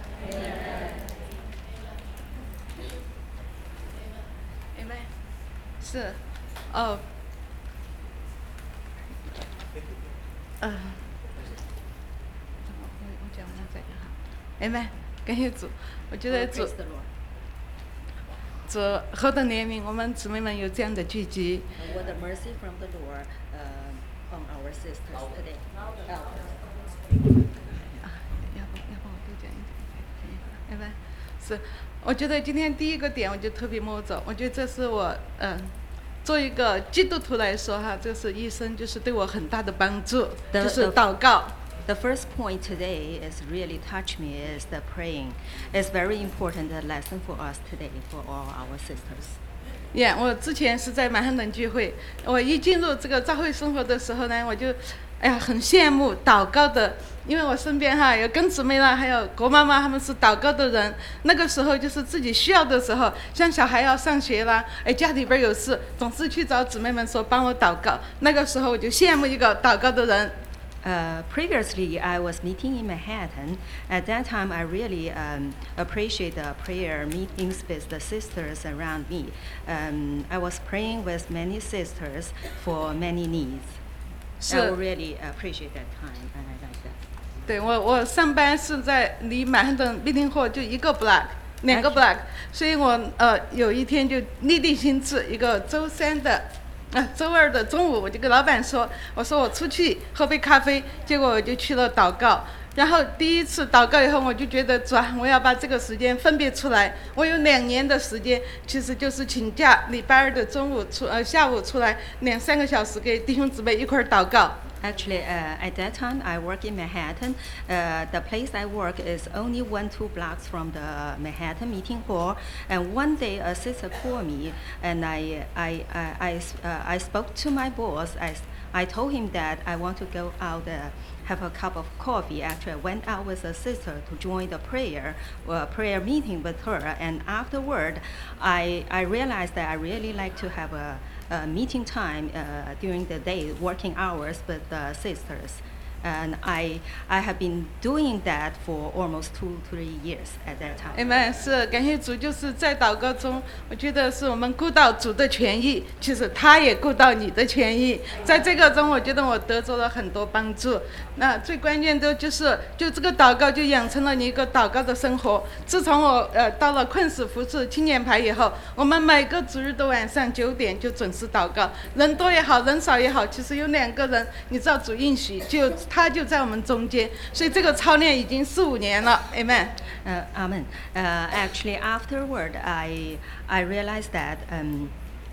Amen. 是，哦，呃，我我讲我这个哈，Amen，感谢主，我觉得主。主何等怜悯，我们姊妹们有这样的聚集。 What the mercy from the Lord uh, on our sisters today. 啊，要不要帮我多讲一点？ Amen。是，我觉得今天第一个点我就特别摸着，我觉得这是我嗯。做一个基督徒来说哈，这是一生就是对我很大的帮助， The- 就是祷告。 The first point today is really touch me is the praying. It's very important lesson for us today for all our sisters. Yeah， 我之前是在曼哈顿聚会，我一进入这个教会生活的时候呢，我就，哎呀，很羡慕祷告的，因为我身边哈有跟姊妹啦，还有郭妈妈，他们是祷告的人。那个时候就是自己需要的时候，像小孩要上学啦，哎，家里边有事，总是去找姊妹们说帮我祷告。那个时候我就羡慕一个祷告的人。 Uh, previously, I was meeting in Manhattan. At that time, I really um, appreciate the prayer meetings with the sisters around me. Um, I was praying with many sisters for many needs. I really appreciate that time, and I like that. 对，我我上班是在离曼哈顿必定货就一个 block， 两个 block， 所以我呃有一天就立定心志，一个周三的。啊，周二的中午我就跟老板说，我说我出去喝杯咖啡，结果我就去了祷告。然后第一次祷告以后，我就觉得主啊，我要把这个时间分别出来。我有两年的时间，其实就是请假，礼拜二的中午出呃下午出来两三个小时，给弟兄姊妹一块儿祷告。 Actually, uh, at that time, I work in Manhattan. Uh, the place I work is only one, two blocks from the Manhattan meeting hall. And one day, a sister called me, and I, I, I, I, uh, I spoke to my boss. I, I told him that I want to go out, uh, have a cup of coffee. Actually, I went out with a sister to join the prayer, uh, prayer meeting with her. And afterward, I, I realized that I really like to have a Uh, meeting time uh, during the day, working hours with the sisters. And I, I have been doing that for almost two, three years at that time. Amen， 是感谢主，就是在祷告中，我觉得是我们顾到主的权益，其实他也顾到你的权益。在这个中，我觉得我得着了很多帮助。那最关键的就是，就这个祷告就养成了你一个祷告的生活。自从我呃到了困死服侍青年派以后，我们每个主日的晚上九点就准时祷告，人多也好，人少也好，其实有两个人，你知道主应许就。他就在我们中间，所以这个操练已经四五年了 ，Amen。 Uh, amen. Uh, actually, afterward, I I realized that um.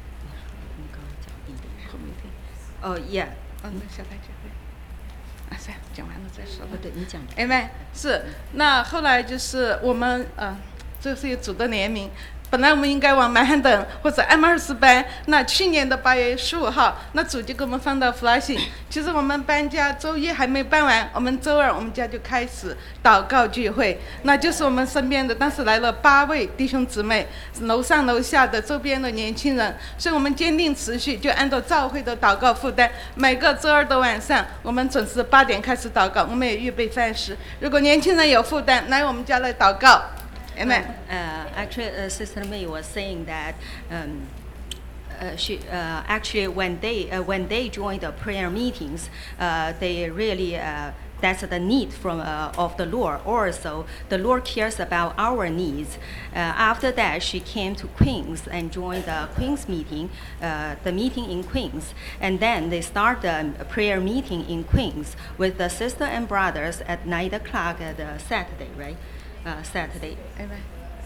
Oh yeah. 哦，那小白姐会。啊，算了，讲完了再说吧。 对，你讲。 Amen。是，那后来就是我们呃，这是有主的怜悯。本来我们应该往曼哈顿或者艾马尔斯搬，那去年的八月十五号，那主就给我们放到弗拉辛。其实我们搬家周一还没搬完，我们周二我们家就开始祷告聚会，那就是我们身边的，当时来了八位弟兄姊妹，楼上楼下的周边的年轻人，所以我们坚定持续，就按照教会的祷告负担，每个周二的晚上，我们准时八点开始祷告，我们也预备饭食。如果年轻人有负担，来我们家来祷告。Amen. Uh, actually, uh, Sister May was saying that um, uh, she uh, actually when they uh, when they join the prayer meetings, uh, they really uh, that's the need from uh, of the Lord. Also, the Lord cares about our needs. Uh, after that, she came to Queens and joined the Queens meeting, uh, the meeting in Queens, and then they start the prayer meeting in Queens with the sister and brothers at nine o'clock at uh, Saturday, right? Uh, Saturday, Amen.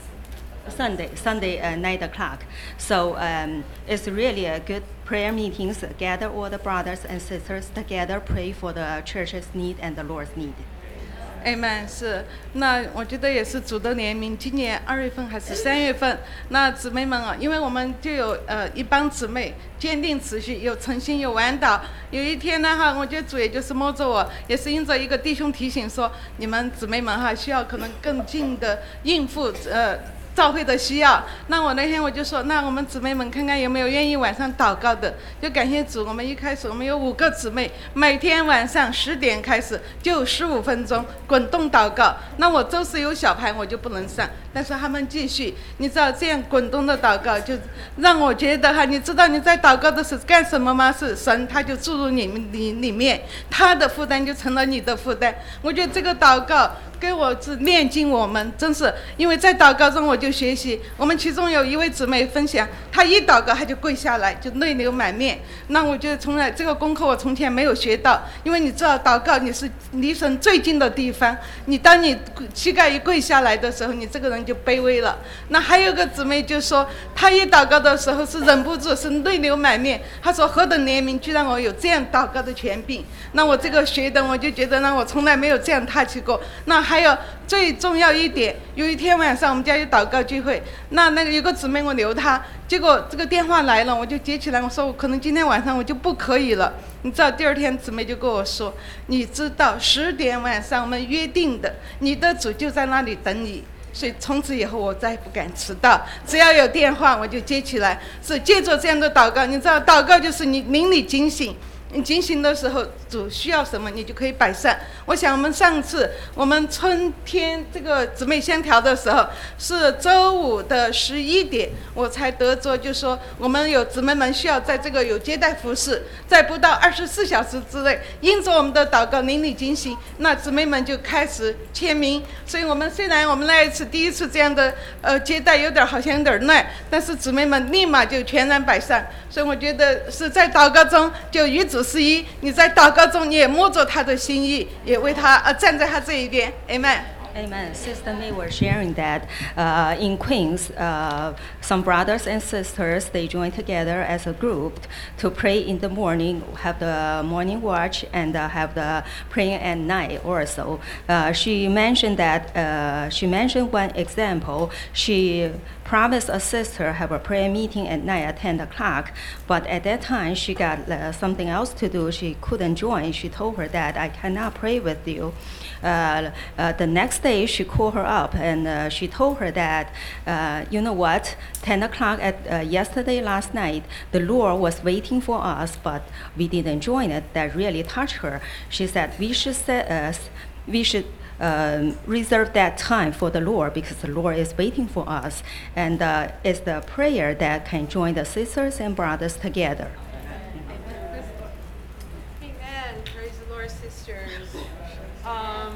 Sunday, Sunday at nine o'clock. So um, it's really a good prayer meetings. Gather all the brothers and sisters together, pray for the church's need and the Lord's need. Amen。是，那我觉得也是主的怜悯。今年二月份还是三月份，那姊妹们啊，因为我们就有呃一帮姊妹坚定持续，有诚心有晚祷。有一天呢哈，我觉得主也就是摸着我，也是因着一个弟兄提醒说，你们姊妹们哈需要可能更近的应付呃。教会的需要，那我那天我就说，那我们姊妹们看看有没有愿意晚上祷告的，就感谢主，我们一开始我们有五个姊妹，每天晚上十点开始就十五分钟滚动祷告。那我周四有小盘我就不能上，但是他们继续，你知道这样滚动的祷告，就让我觉得哈，你知道你在祷告的是干什么吗？是神他就注入你们里里面，他的负担就成了你的负担。我觉得这个祷告给我是念经，我们真是因为在祷告中我就学习，我们其中有一位姊妹分享，她一祷告她就跪下来，就泪流满面。那我觉得从来这个功课我从前没有学到，因为你知道祷告你是离神最近的地方，你当你膝盖一跪下来的时候，你这个人就卑微了。那还有个姊妹就说，她一祷告的时候是忍不住是泪流满面，她说何等怜悯，居然我有这样祷告的权柄。那我这个学的我就觉得呢，我从来没有这样touch过。那还有最重要一点，有一天晚上我们家有祷告聚会，那那个有个姊妹我留她，结果这个电话来了，我就接起来，我说我可能今天晚上我就不可以了。你知道第二天姊妹就跟我说，你知道十点晚上我们约定的，你的主就在那里等你。所以从此以后我再也不敢迟到，只要有电话我就接起来。是借着这样的祷告，你知道祷告就是你灵里警醒，你警醒的时候主需要什么你就可以摆上。我想我们上次我们春天这个姊妹相调的时候是周五的十一点，我才得着就说我们有姊妹们需要在这个有接待服饰，在不到二十四小时之内因着我们的祷告灵里警醒，那姊妹们就开始签名。所以我们虽然我们那一次第一次这样的呃接待有点好像有点耐，但是姊妹们立马就全然摆上。所以我觉得是在祷告中就与主是一，你在祷告中你也摸着他的心意，也为他呃站在他这一边。 Amen。 Amen. Sister May was sharing that uh, in Queens, uh, some brothers and sisters, they join together as a group to pray in the morning, have the morning watch, and uh, have the praying at night also. Uh, she mentioned that, uh, she mentioned one example. She promised a sister have a prayer meeting at night at ten o'clock, but at that time she got uh, something else to do. She couldn't join. She told her that I cannot pray with you. Uh, uh, the next day she called her up and uh, she told her that, uh, you know what, ten o'clock at uh, yesterday, last night, the Lord was waiting for us, but we didn't join it. That really touched her. She said we should set us, we should um, reserve that time for the Lord because the Lord is waiting for us, and uh, it's the prayer that can join the sisters and brothers together. Amen. Praise the Lord, sisters. Um,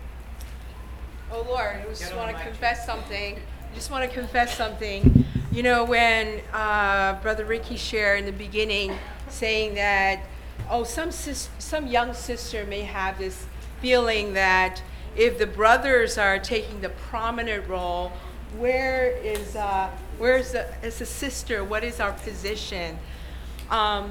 oh Lord, I just want to confess something. I just want to confess something. You know, when uh, Brother Ricky shared in the beginning, saying that, oh, some sis- some young sister may have this feeling that if the brothers are taking the prominent role, where is uh, where is the as a sister? What is our position? Um,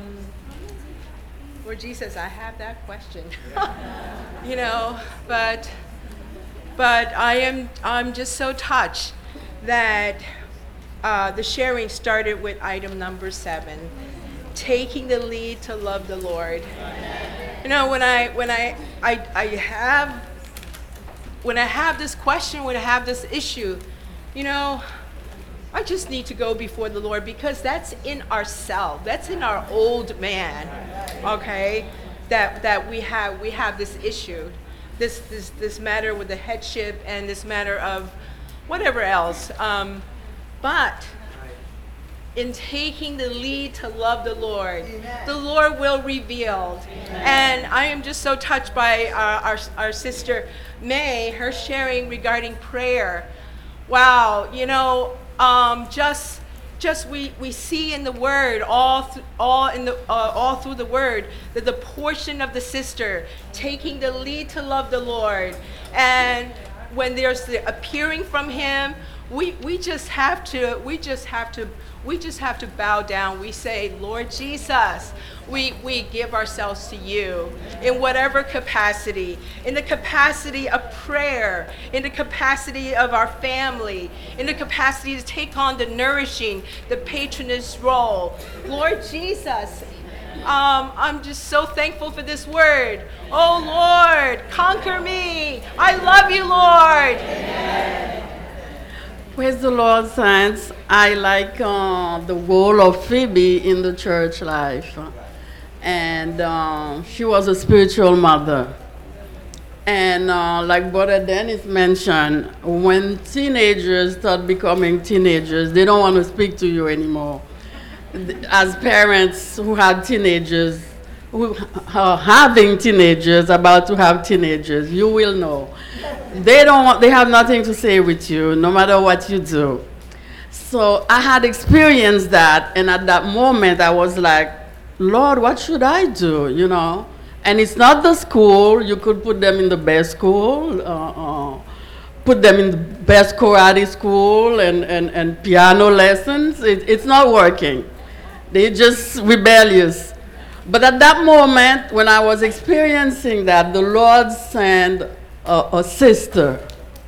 Lord Jesus, I have that question. You know, but but I am I'm just so touched that uh, the sharing started with item number seven, taking the lead to love the Lord. You know, when I when I I, I have when I have this question, when I have this issue, you know, I just need to go before the Lord because that's in ourselves. That's in our old man, okay? That that we have we have this issue, this this this matter with the headship and this matter of whatever else. Um, but in taking the lead to love the Lord, Amen. The Lord will reveal. Amen. And I am just so touched by uh, our our sister May, her sharing regarding prayer. Wow, you know. Um, just, just we, we see in the Word, all, th- all in the, uh, all through the Word, that the portion of the sister taking the lead to love the Lord, and when there's the appearing from Him, we, we just have to, we just have to, we just have to bow down. We say, Lord Jesus, we we give ourselves to You in whatever capacity, in the capacity of prayer, in the capacity of our family, in the capacity to take on the nourishing, the patronage role. Lord Jesus, um, I'm just so thankful for this word. Oh Lord, conquer me. I love You, Lord. Amen. Praise the Lord, saints. I like uh, the role of Phoebe in the church life. And uh, she was a spiritual mother. And uh, like Brother Dennis mentioned, when teenagers start becoming teenagers, they don't want to speak to you anymore. As parents who had teenagers, who are having teenagers, about to have teenagers, you will know. They don't want, they have nothing to say with you, no matter what you do. So I had experienced that, and at that moment I was like, Lord, what should I do, you know? And it's not the school. You could put them in the best school, uh, uh, put them in the best karate school and, and, and piano lessons. It, it's not working. They're just rebellious. But at that moment, when I was experiencing that, the Lord sent a, a sister.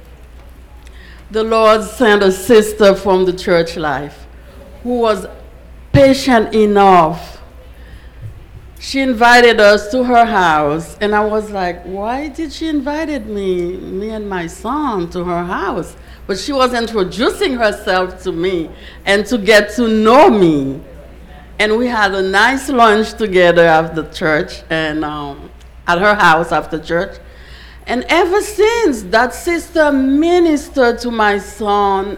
The Lord sent a sister from the church life who was patient enough. She invited us to her house, and I was like, why did she invite me, me and my son, to her house? But she was introducing herself to me and to get to know me. And we had a nice lunch together after church, and um, at her house after church. And ever since, that sister ministered to my son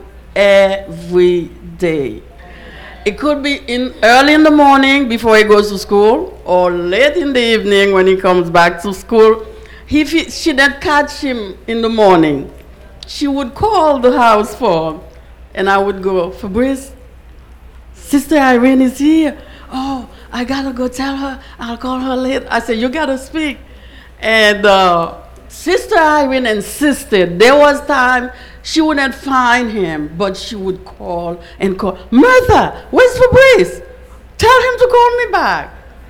every day. It could be in early in the morning before he goes to school, or late in the evening when he comes back to school. If he, she didn't catch him in the morning, she would call the house phone, and I would go, Fabrice, Sister Irene is here. Oh, I gotta go tell her. I'll call her later. I said, you gotta speak. And uh, Sister Irene insisted. There was time she wouldn't find him, but she would call and call, Martha, where's Fabrice? Tell him to call me back.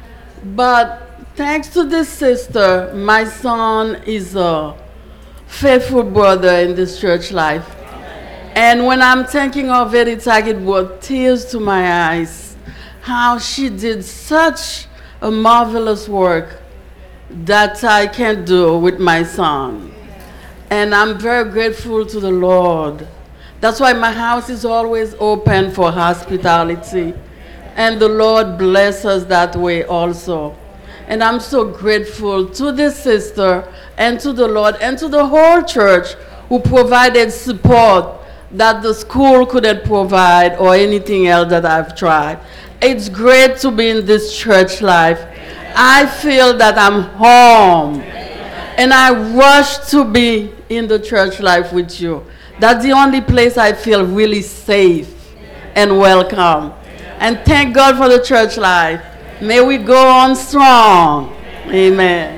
But thanks to this sister, my son is a faithful brother in this church life. And when I'm thinking of it, it's like it brought tears to my eyes, how she did such a marvelous work that I can't do with my son. And I'm very grateful to the Lord. That's why my house is always open for hospitality. And the Lord bless us that way also. And I'm so grateful to this sister and to the Lord and to the whole church who provided support that the school couldn't provide or anything else that I've tried. It's great to be in this church life. I feel that I'm home. And I rush to be in the church life with you. That's the only place I feel really safe and welcome. And thank God for the church life. May we go on strong. Amen.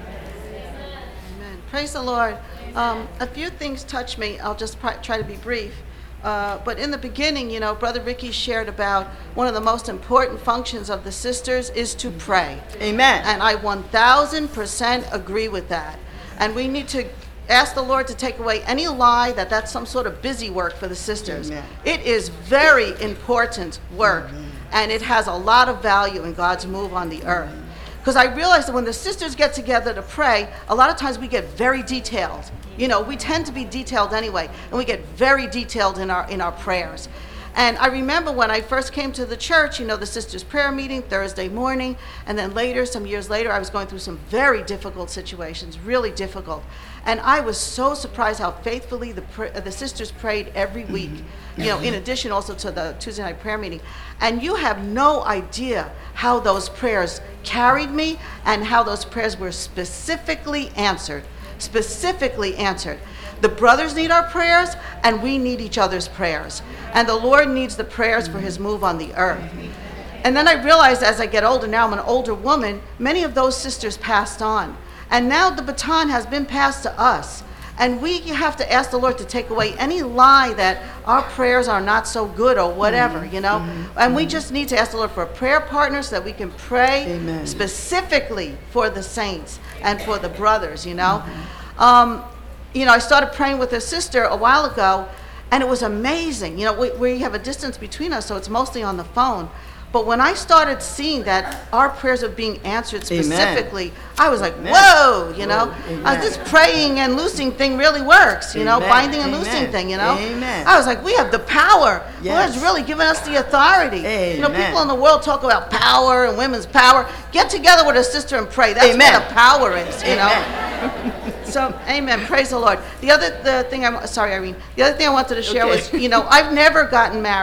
Amen. Praise the Lord. Um, a few things touch me. I'll just pr- try to be brief. Uh, but in the beginning, you know, Brother Ricky shared about one of the most important functions of the sisters is to pray. Amen. And I one thousand percent agree with that. And we need to ask the Lord to take away any lie that that's some sort of busy work for the sisters. Amen. It is very important work. Amen. And it has a lot of value in God's move on the earth. Because I realize that when the sisters get together to pray, a lot of times we get very detailed. You know, we tend to be detailed anyway, and we get very detailed in our in our prayers. And I remember when I first came to the church, you know, the sisters' prayer meeting Thursday morning, and then later, some years later, I was going through some very difficult situations, really difficult. And I was so surprised how faithfully the pr- the sisters prayed every week, you know, in addition also to the Tuesday night prayer meeting. And you have no idea how those prayers carried me and how those prayers were specifically answered. Specifically answered. The brothers need our prayers, and we need each other's prayers. And the Lord needs the prayers for his move on the earth. And then I realized as I get older, now I'm an older woman, many of those sisters passed on. And now the baton has been passed to us. And we have to ask the Lord to take away any lie that our prayers are not so good or whatever, you know. Mm-hmm. And we just need to ask the Lord for a prayer partner so that we can pray Amen. Specifically for the saints and for the brothers, you know. Mm-hmm. Um, you know, I started praying with a sister a while ago, and it was amazing. You know, we, we have a distance between us, so it's mostly on the phone. But when I started seeing that our prayers are being answered specifically, Amen. I was like, Amen. Whoa, you know, uh, this praying and loosing thing really works, you Amen. Know, binding and Amen. Loosing thing, you know. Amen. I was like, we have the power. Yes. Lord's really given us the authority. Amen. You know, people in the world talk about power and women's power. Get together with a sister and pray. That's Amen. Where the power is, you Amen. Know. So, amen. Praise the Lord. The other the thing I'm sorry, Irene. The other thing I wanted to share okay. was, you know, I've never gotten married.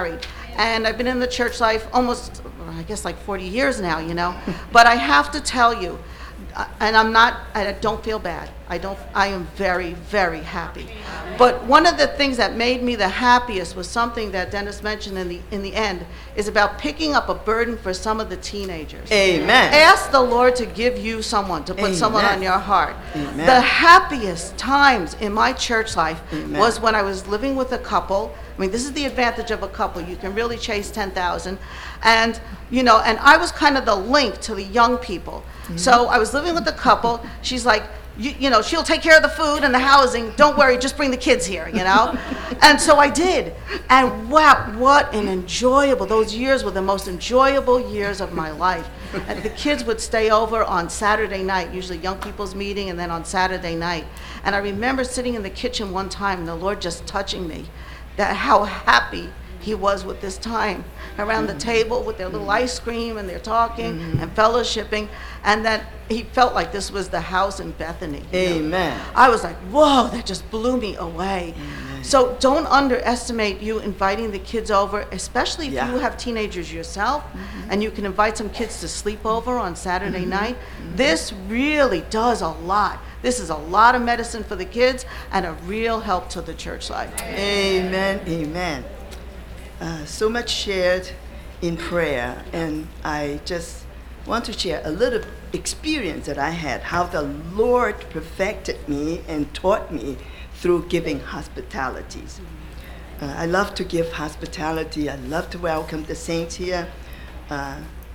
And I've been in the church life almost, I guess, like forty years now, you know. But I have to tell you, uh, and I'm not, I don't feel bad. I don't, I am very, very happy. But one of the things that made me the happiest was something that Dennis mentioned in the, in the end, is about picking up a burden for some of the teenagers. Amen. Ask the Lord to give you someone, to put Amen. someone on your heart. Amen. The happiest times in my church life Amen. was when I was living with a couple. I mean, this is the advantage of a couple. You can really chase ten thousand. And, you know, and I was kind of the link to the young people. Mm-hmm. So I was living with a couple. She's like, you, you know, she'll take care of the food and the housing. Don't worry, just bring the kids here, you know? And so I did. And wow, what an enjoyable, those years were the most enjoyable years of my life. And the kids would stay over on Saturday night, usually young people's meeting, and then on Saturday night. And I remember sitting in the kitchen one time, and the Lord just touching me, that how happy he was with this time around the table with their little ice cream, and they're talking Mm-hmm. and fellowshipping, and that he felt like this was the house in Bethany. you know. Amen. I was like, whoa, that just blew me away. So don't underestimate you inviting the kids over, especially if Yeah. you have teenagers yourself, and you can invite some kids to sleep over on Saturday night. This really does a lot. This is a lot of medicine for the kids and a real help to the church life. Amen, amen. Uh, so much shared in prayer, and I just want to share a little experience that I had, how the Lord perfected me and taught me through giving hospitalities. Uh, I love to give hospitality. I love to welcome the saints here. Uh,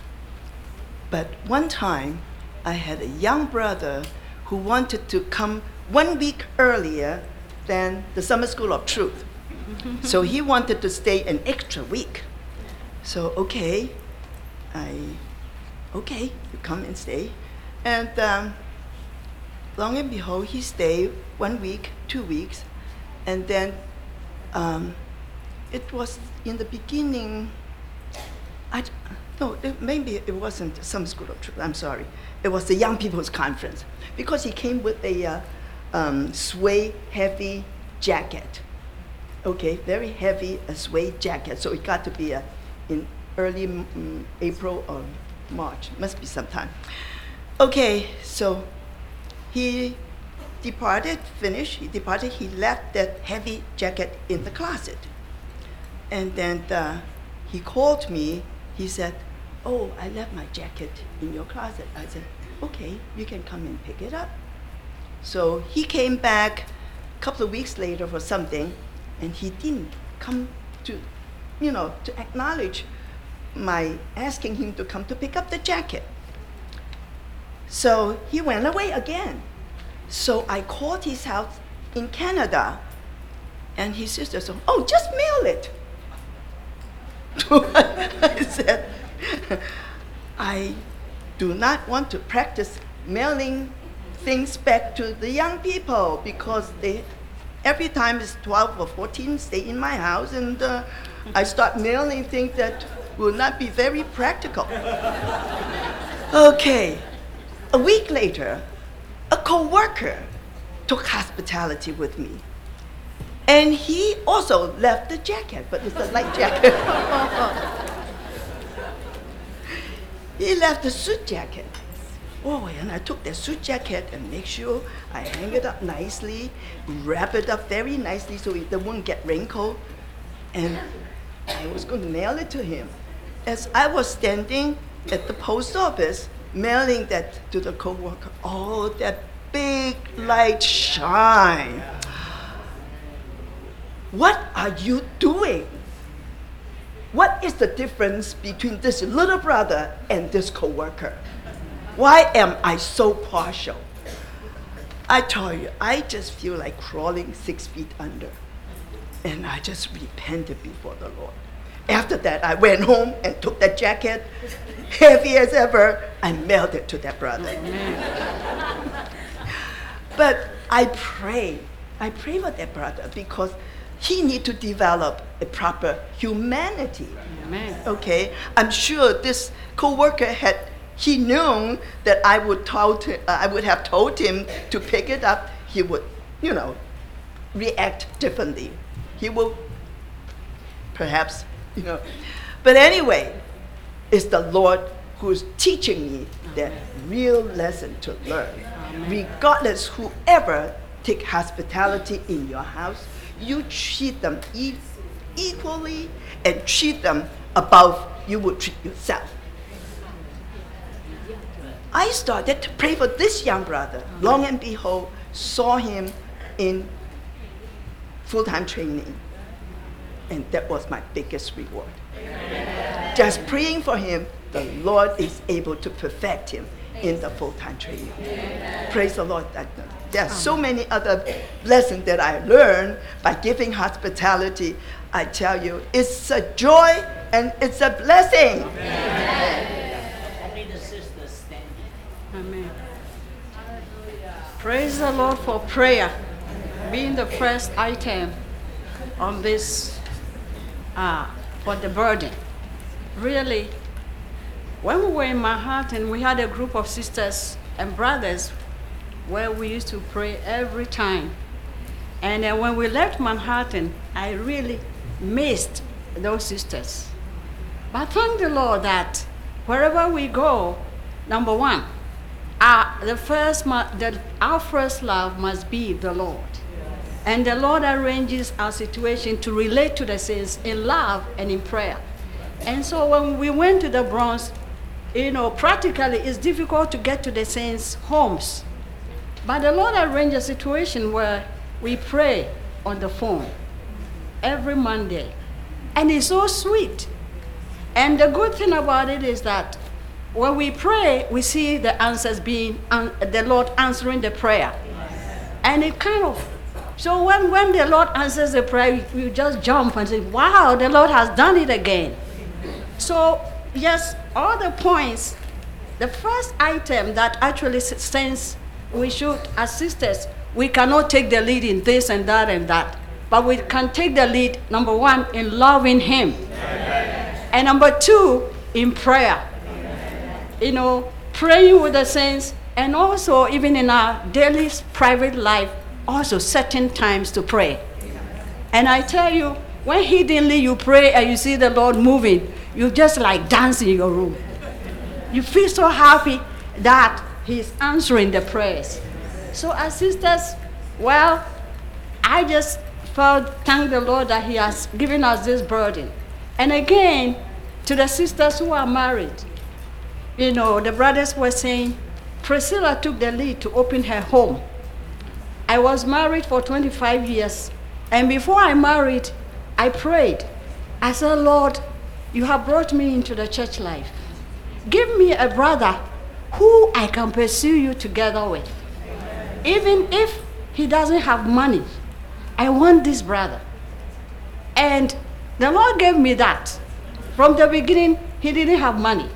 but one time, I had a young brother who wanted to come one week earlier than the Summer School of Truth. So he wanted to stay an extra week. So, okay, I, okay, you come and stay. And um, long and behold, he stayed one week, two weeks, and then um, it was in the beginning, I, d- no, it, maybe it wasn't some school of truth, I'm sorry. It was the Young People's Conference, because he came with a uh, um, suede heavy jacket. Okay, very heavy a suede jacket, so it got to be uh, in early mm, April or March, must be sometime. Okay, so he departed, finished, he departed, he left that heavy jacket in the closet. And then uh, he called me, he said, oh, I left my jacket in your closet. I said, okay, you can come and pick it up. So he came back a couple of weeks later for something, and he didn't come to, you know, to acknowledge my asking him to come to pick up the jacket. So he went away again. So I called his house in Canada, and his sister said, oh, just mail it. I said, I do not want to practice mailing things back to the young people, because they, every time it's twelve or fourteen, stay in my house, and uh, I start mailing things that will not be very practical. Okay. A week later, a co-worker took hospitality with me. And he also left the jacket, but it's a light jacket. He left the suit jacket. Oh, and I took that suit jacket and make sure I hang it up nicely, wrap it up very nicely so it won't get wrinkled. And I was going to mail it to him. As I was standing at the post office, mailing that to the coworker, oh, that big light shine. What are you doing? What is the difference between this little brother and this coworker? Why am I so partial? I tell you, I just feel like crawling six feet under. And I just repented before the Lord. After that, I went home and took that jacket, heavy as ever, and mailed it to that brother. But I pray, I pray for that brother, because he need to develop a proper humanity. Amen. Okay, I'm sure this co-worker had he known that I would told uh, I would have told him to pick it up, he would, you know, react differently. He will perhaps you know. But anyway, it's the Lord who's teaching me that real lesson to learn. Regardless, whoever take hospitality in your house, you treat them e- equally and treat them above you would treat yourself. I started to pray for this young brother. Long and behold, saw him in full-time training. And that was my biggest reward. Amen. Just praying for him, the Lord is able to perfect him in the full-time training. Amen. Praise the Lord. There are so many other lessons that I learned by giving hospitality. I tell you, it's a joy and it's a blessing. Amen. Amen. Praise the Lord for prayer being the first item on this uh, for the burden. Really, when we were in Manhattan, we had a group of sisters and brothers where we used to pray every time. And uh, when we left Manhattan, I really missed those sisters. But thank the Lord that wherever we go, number one, our, the first, the, our first love must be the Lord. And the Lord arranges our situation to relate to the saints in love and in prayer. And so when we went to the Bronx, you know, practically it's difficult to get to the saints' homes. But the Lord arranged a situation where we pray on the phone every Monday. And it's so sweet. And the good thing about it is that when we pray, we see the answers being, um, the Lord answering the prayer. And it kind of, so when, when the Lord answers the prayer, we just jump and say, wow, the Lord has done it again. So, yes, all the points, the first item that actually says we should, as sisters, we cannot take the lead in this and that and that. But we can take the lead, number one, in loving Him. Amen. And number two, in prayer. Amen. You know, praying with the saints, and also even in our daily private life, also certain times to pray. And I tell you, when hiddenly you pray and you see the Lord moving, you just like dance in your room. You feel so happy that He's answering the prayers. So as sisters, well, I just felt, thank the Lord that He has given us this burden. And again, to the sisters who are married, you know, the brothers were saying, Priscilla took the lead to open her home. I was married for twenty-five years. And before I married, I prayed. I said, Lord, you have brought me into the church life. Give me a brother who I can pursue you together with. Even if he doesn't have money, I want this brother. And the Lord gave me that. From the beginning, he didn't have money.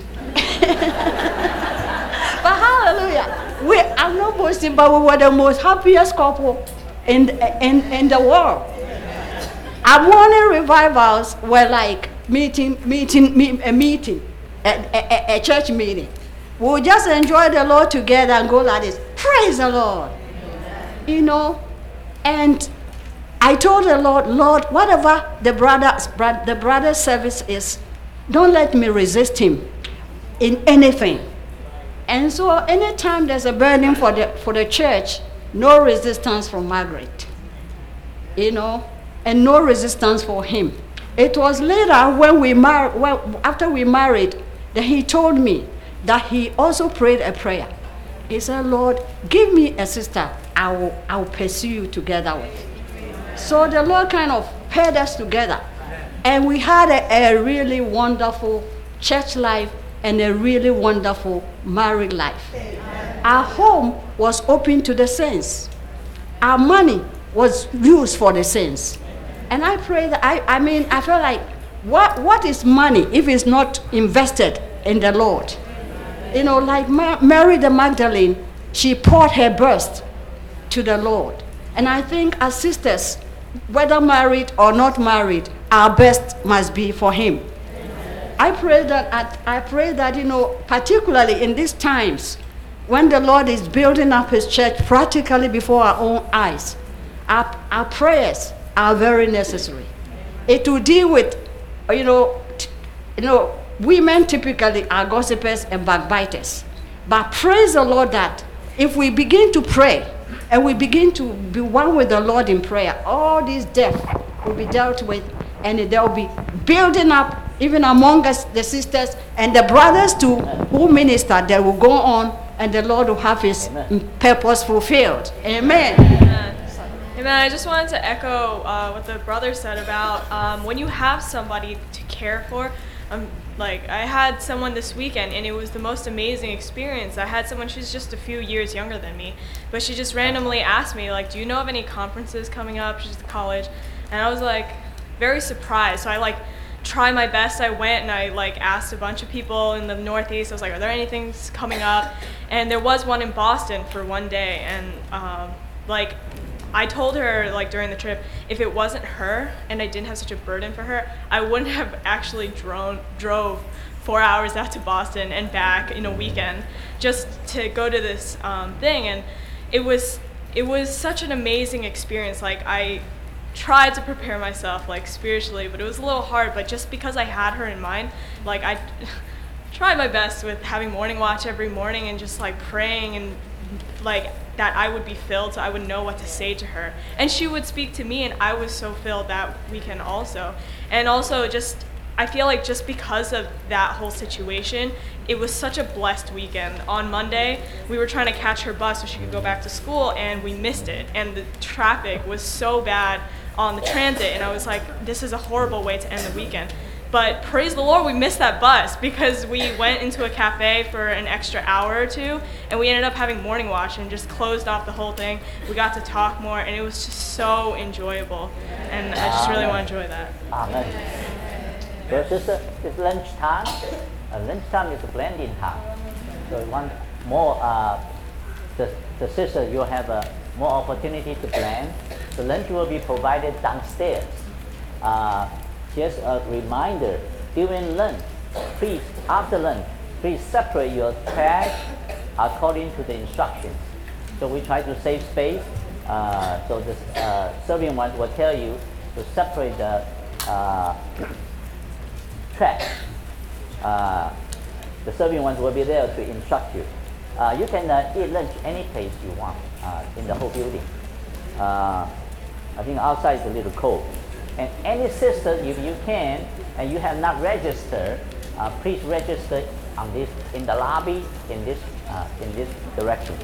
But hallelujah, we, I'm not boasting, but we were the most happiest couple in, in, in the world. Our morning revivals were like meeting, meeting, meet, a meeting, a, a, a church meeting. We would just enjoy the Lord together and go like this, praise the Lord. Amen. You know, and I told the Lord, Lord, whatever the brother's, the brother's service is, don't let me resist him in anything. And so anytime there's a burden for the, for the church, no resistance from Margaret, you know, and no resistance for him. It was later when we mar- well, after we married, that he told me that he also prayed a prayer. He said, Lord, give me a sister I will, I will pursue you together with. So the Lord kind of paired us together. And we had a, a really wonderful church life and a really wonderful married life. Our home was open to the saints. Our money was used for the saints. And I pray that, I, I mean, I feel like, what, what is money if it's not invested in the Lord? You know, like Ma- Mary the Magdalene, she poured her burst to the Lord. And I think as sisters, whether married or not married, our best must be for Him. I pray that, I pray that, you know, particularly in these times, when the Lord is building up His church practically before our own eyes, our, our prayers are very necessary. It will deal with uh, you know, t- you know, women typically are gossipers and backbiters. But praise the Lord that if we begin to pray and we begin to be one with the Lord in prayer, all these death will be dealt with, and there will be building up even among us, the sisters and the brothers too, who minister. That will go on, and the Lord will have His Amen. purpose fulfilled. Amen. Amen. Amen. I just wanted to echo uh, what the brother said about um, when you have somebody to care for. Um, like I had someone this weekend, and it was the most amazing experience. I had someone, she's just a few years younger than me, but she just randomly asked me, like, do you know of any conferences coming up? She's at college, and I was like very surprised. So I like try my best. I went and I like asked a bunch of people in the Northeast. I was like, are there anything coming up? And there was one in Boston for one day, and um, like I told her, like, during the trip, if it wasn't her and I didn't have such a burden for her, I wouldn't have actually drone, drove four hours out to Boston and back in a weekend just to go to this um, thing. And it was, it was such an amazing experience. Like, I tried to prepare myself, like, spiritually, but it was a little hard. But just because I had her in mind, like, I tried my best with having morning watch every morning and just, like, praying and, like, that I would be filled, so I would know what to say to her. And she would speak to me, and I was so filled that weekend also. And also just, I feel like just because of that whole situation, it was such a blessed weekend. On Monday, we were trying to catch her bus so she could go back to school, and we missed it. And the traffic was so bad on the transit, and I was like, this is a horrible way to end the weekend. But praise the Lord, we missed that bus because we went into a cafe for an extra hour or two, and we ended up having morning watch and just closed off the whole thing. We got to talk more, and it was just so enjoyable. And I just really want to enjoy that. Amen. So, sister, it's lunch time. Uh, lunch time is a blending time. So, you want more, uh, the, the sister, you'll have uh, more opportunity to blend. The lunch will be provided downstairs. Uh, Just a reminder, during lunch, please, after lunch, please separate your trash according to the instructions. So we try to save space. Uh, so the uh, serving one will tell you to separate the uh, trash. Uh, the serving ones will be there to instruct you. Uh, you can uh, eat lunch any place you want uh, in the whole building. Uh, I think outside is a little cold. And any sister, if you can, and you have not registered, uh, please register on this in the lobby in this uh, in this direction.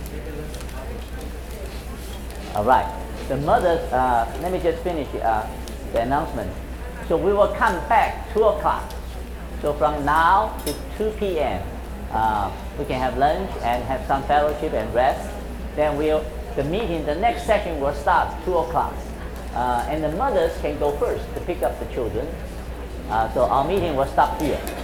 All right. The mothers. Uh, let me just finish uh, the announcement. So we will come back two o'clock. So from now to two p m, uh, we can have lunch and have some fellowship and rest. Then we'll the meeting. The next session will start two o'clock. Uh, and the mothers can go first to pick up the children. Uh, so our meeting will stop here.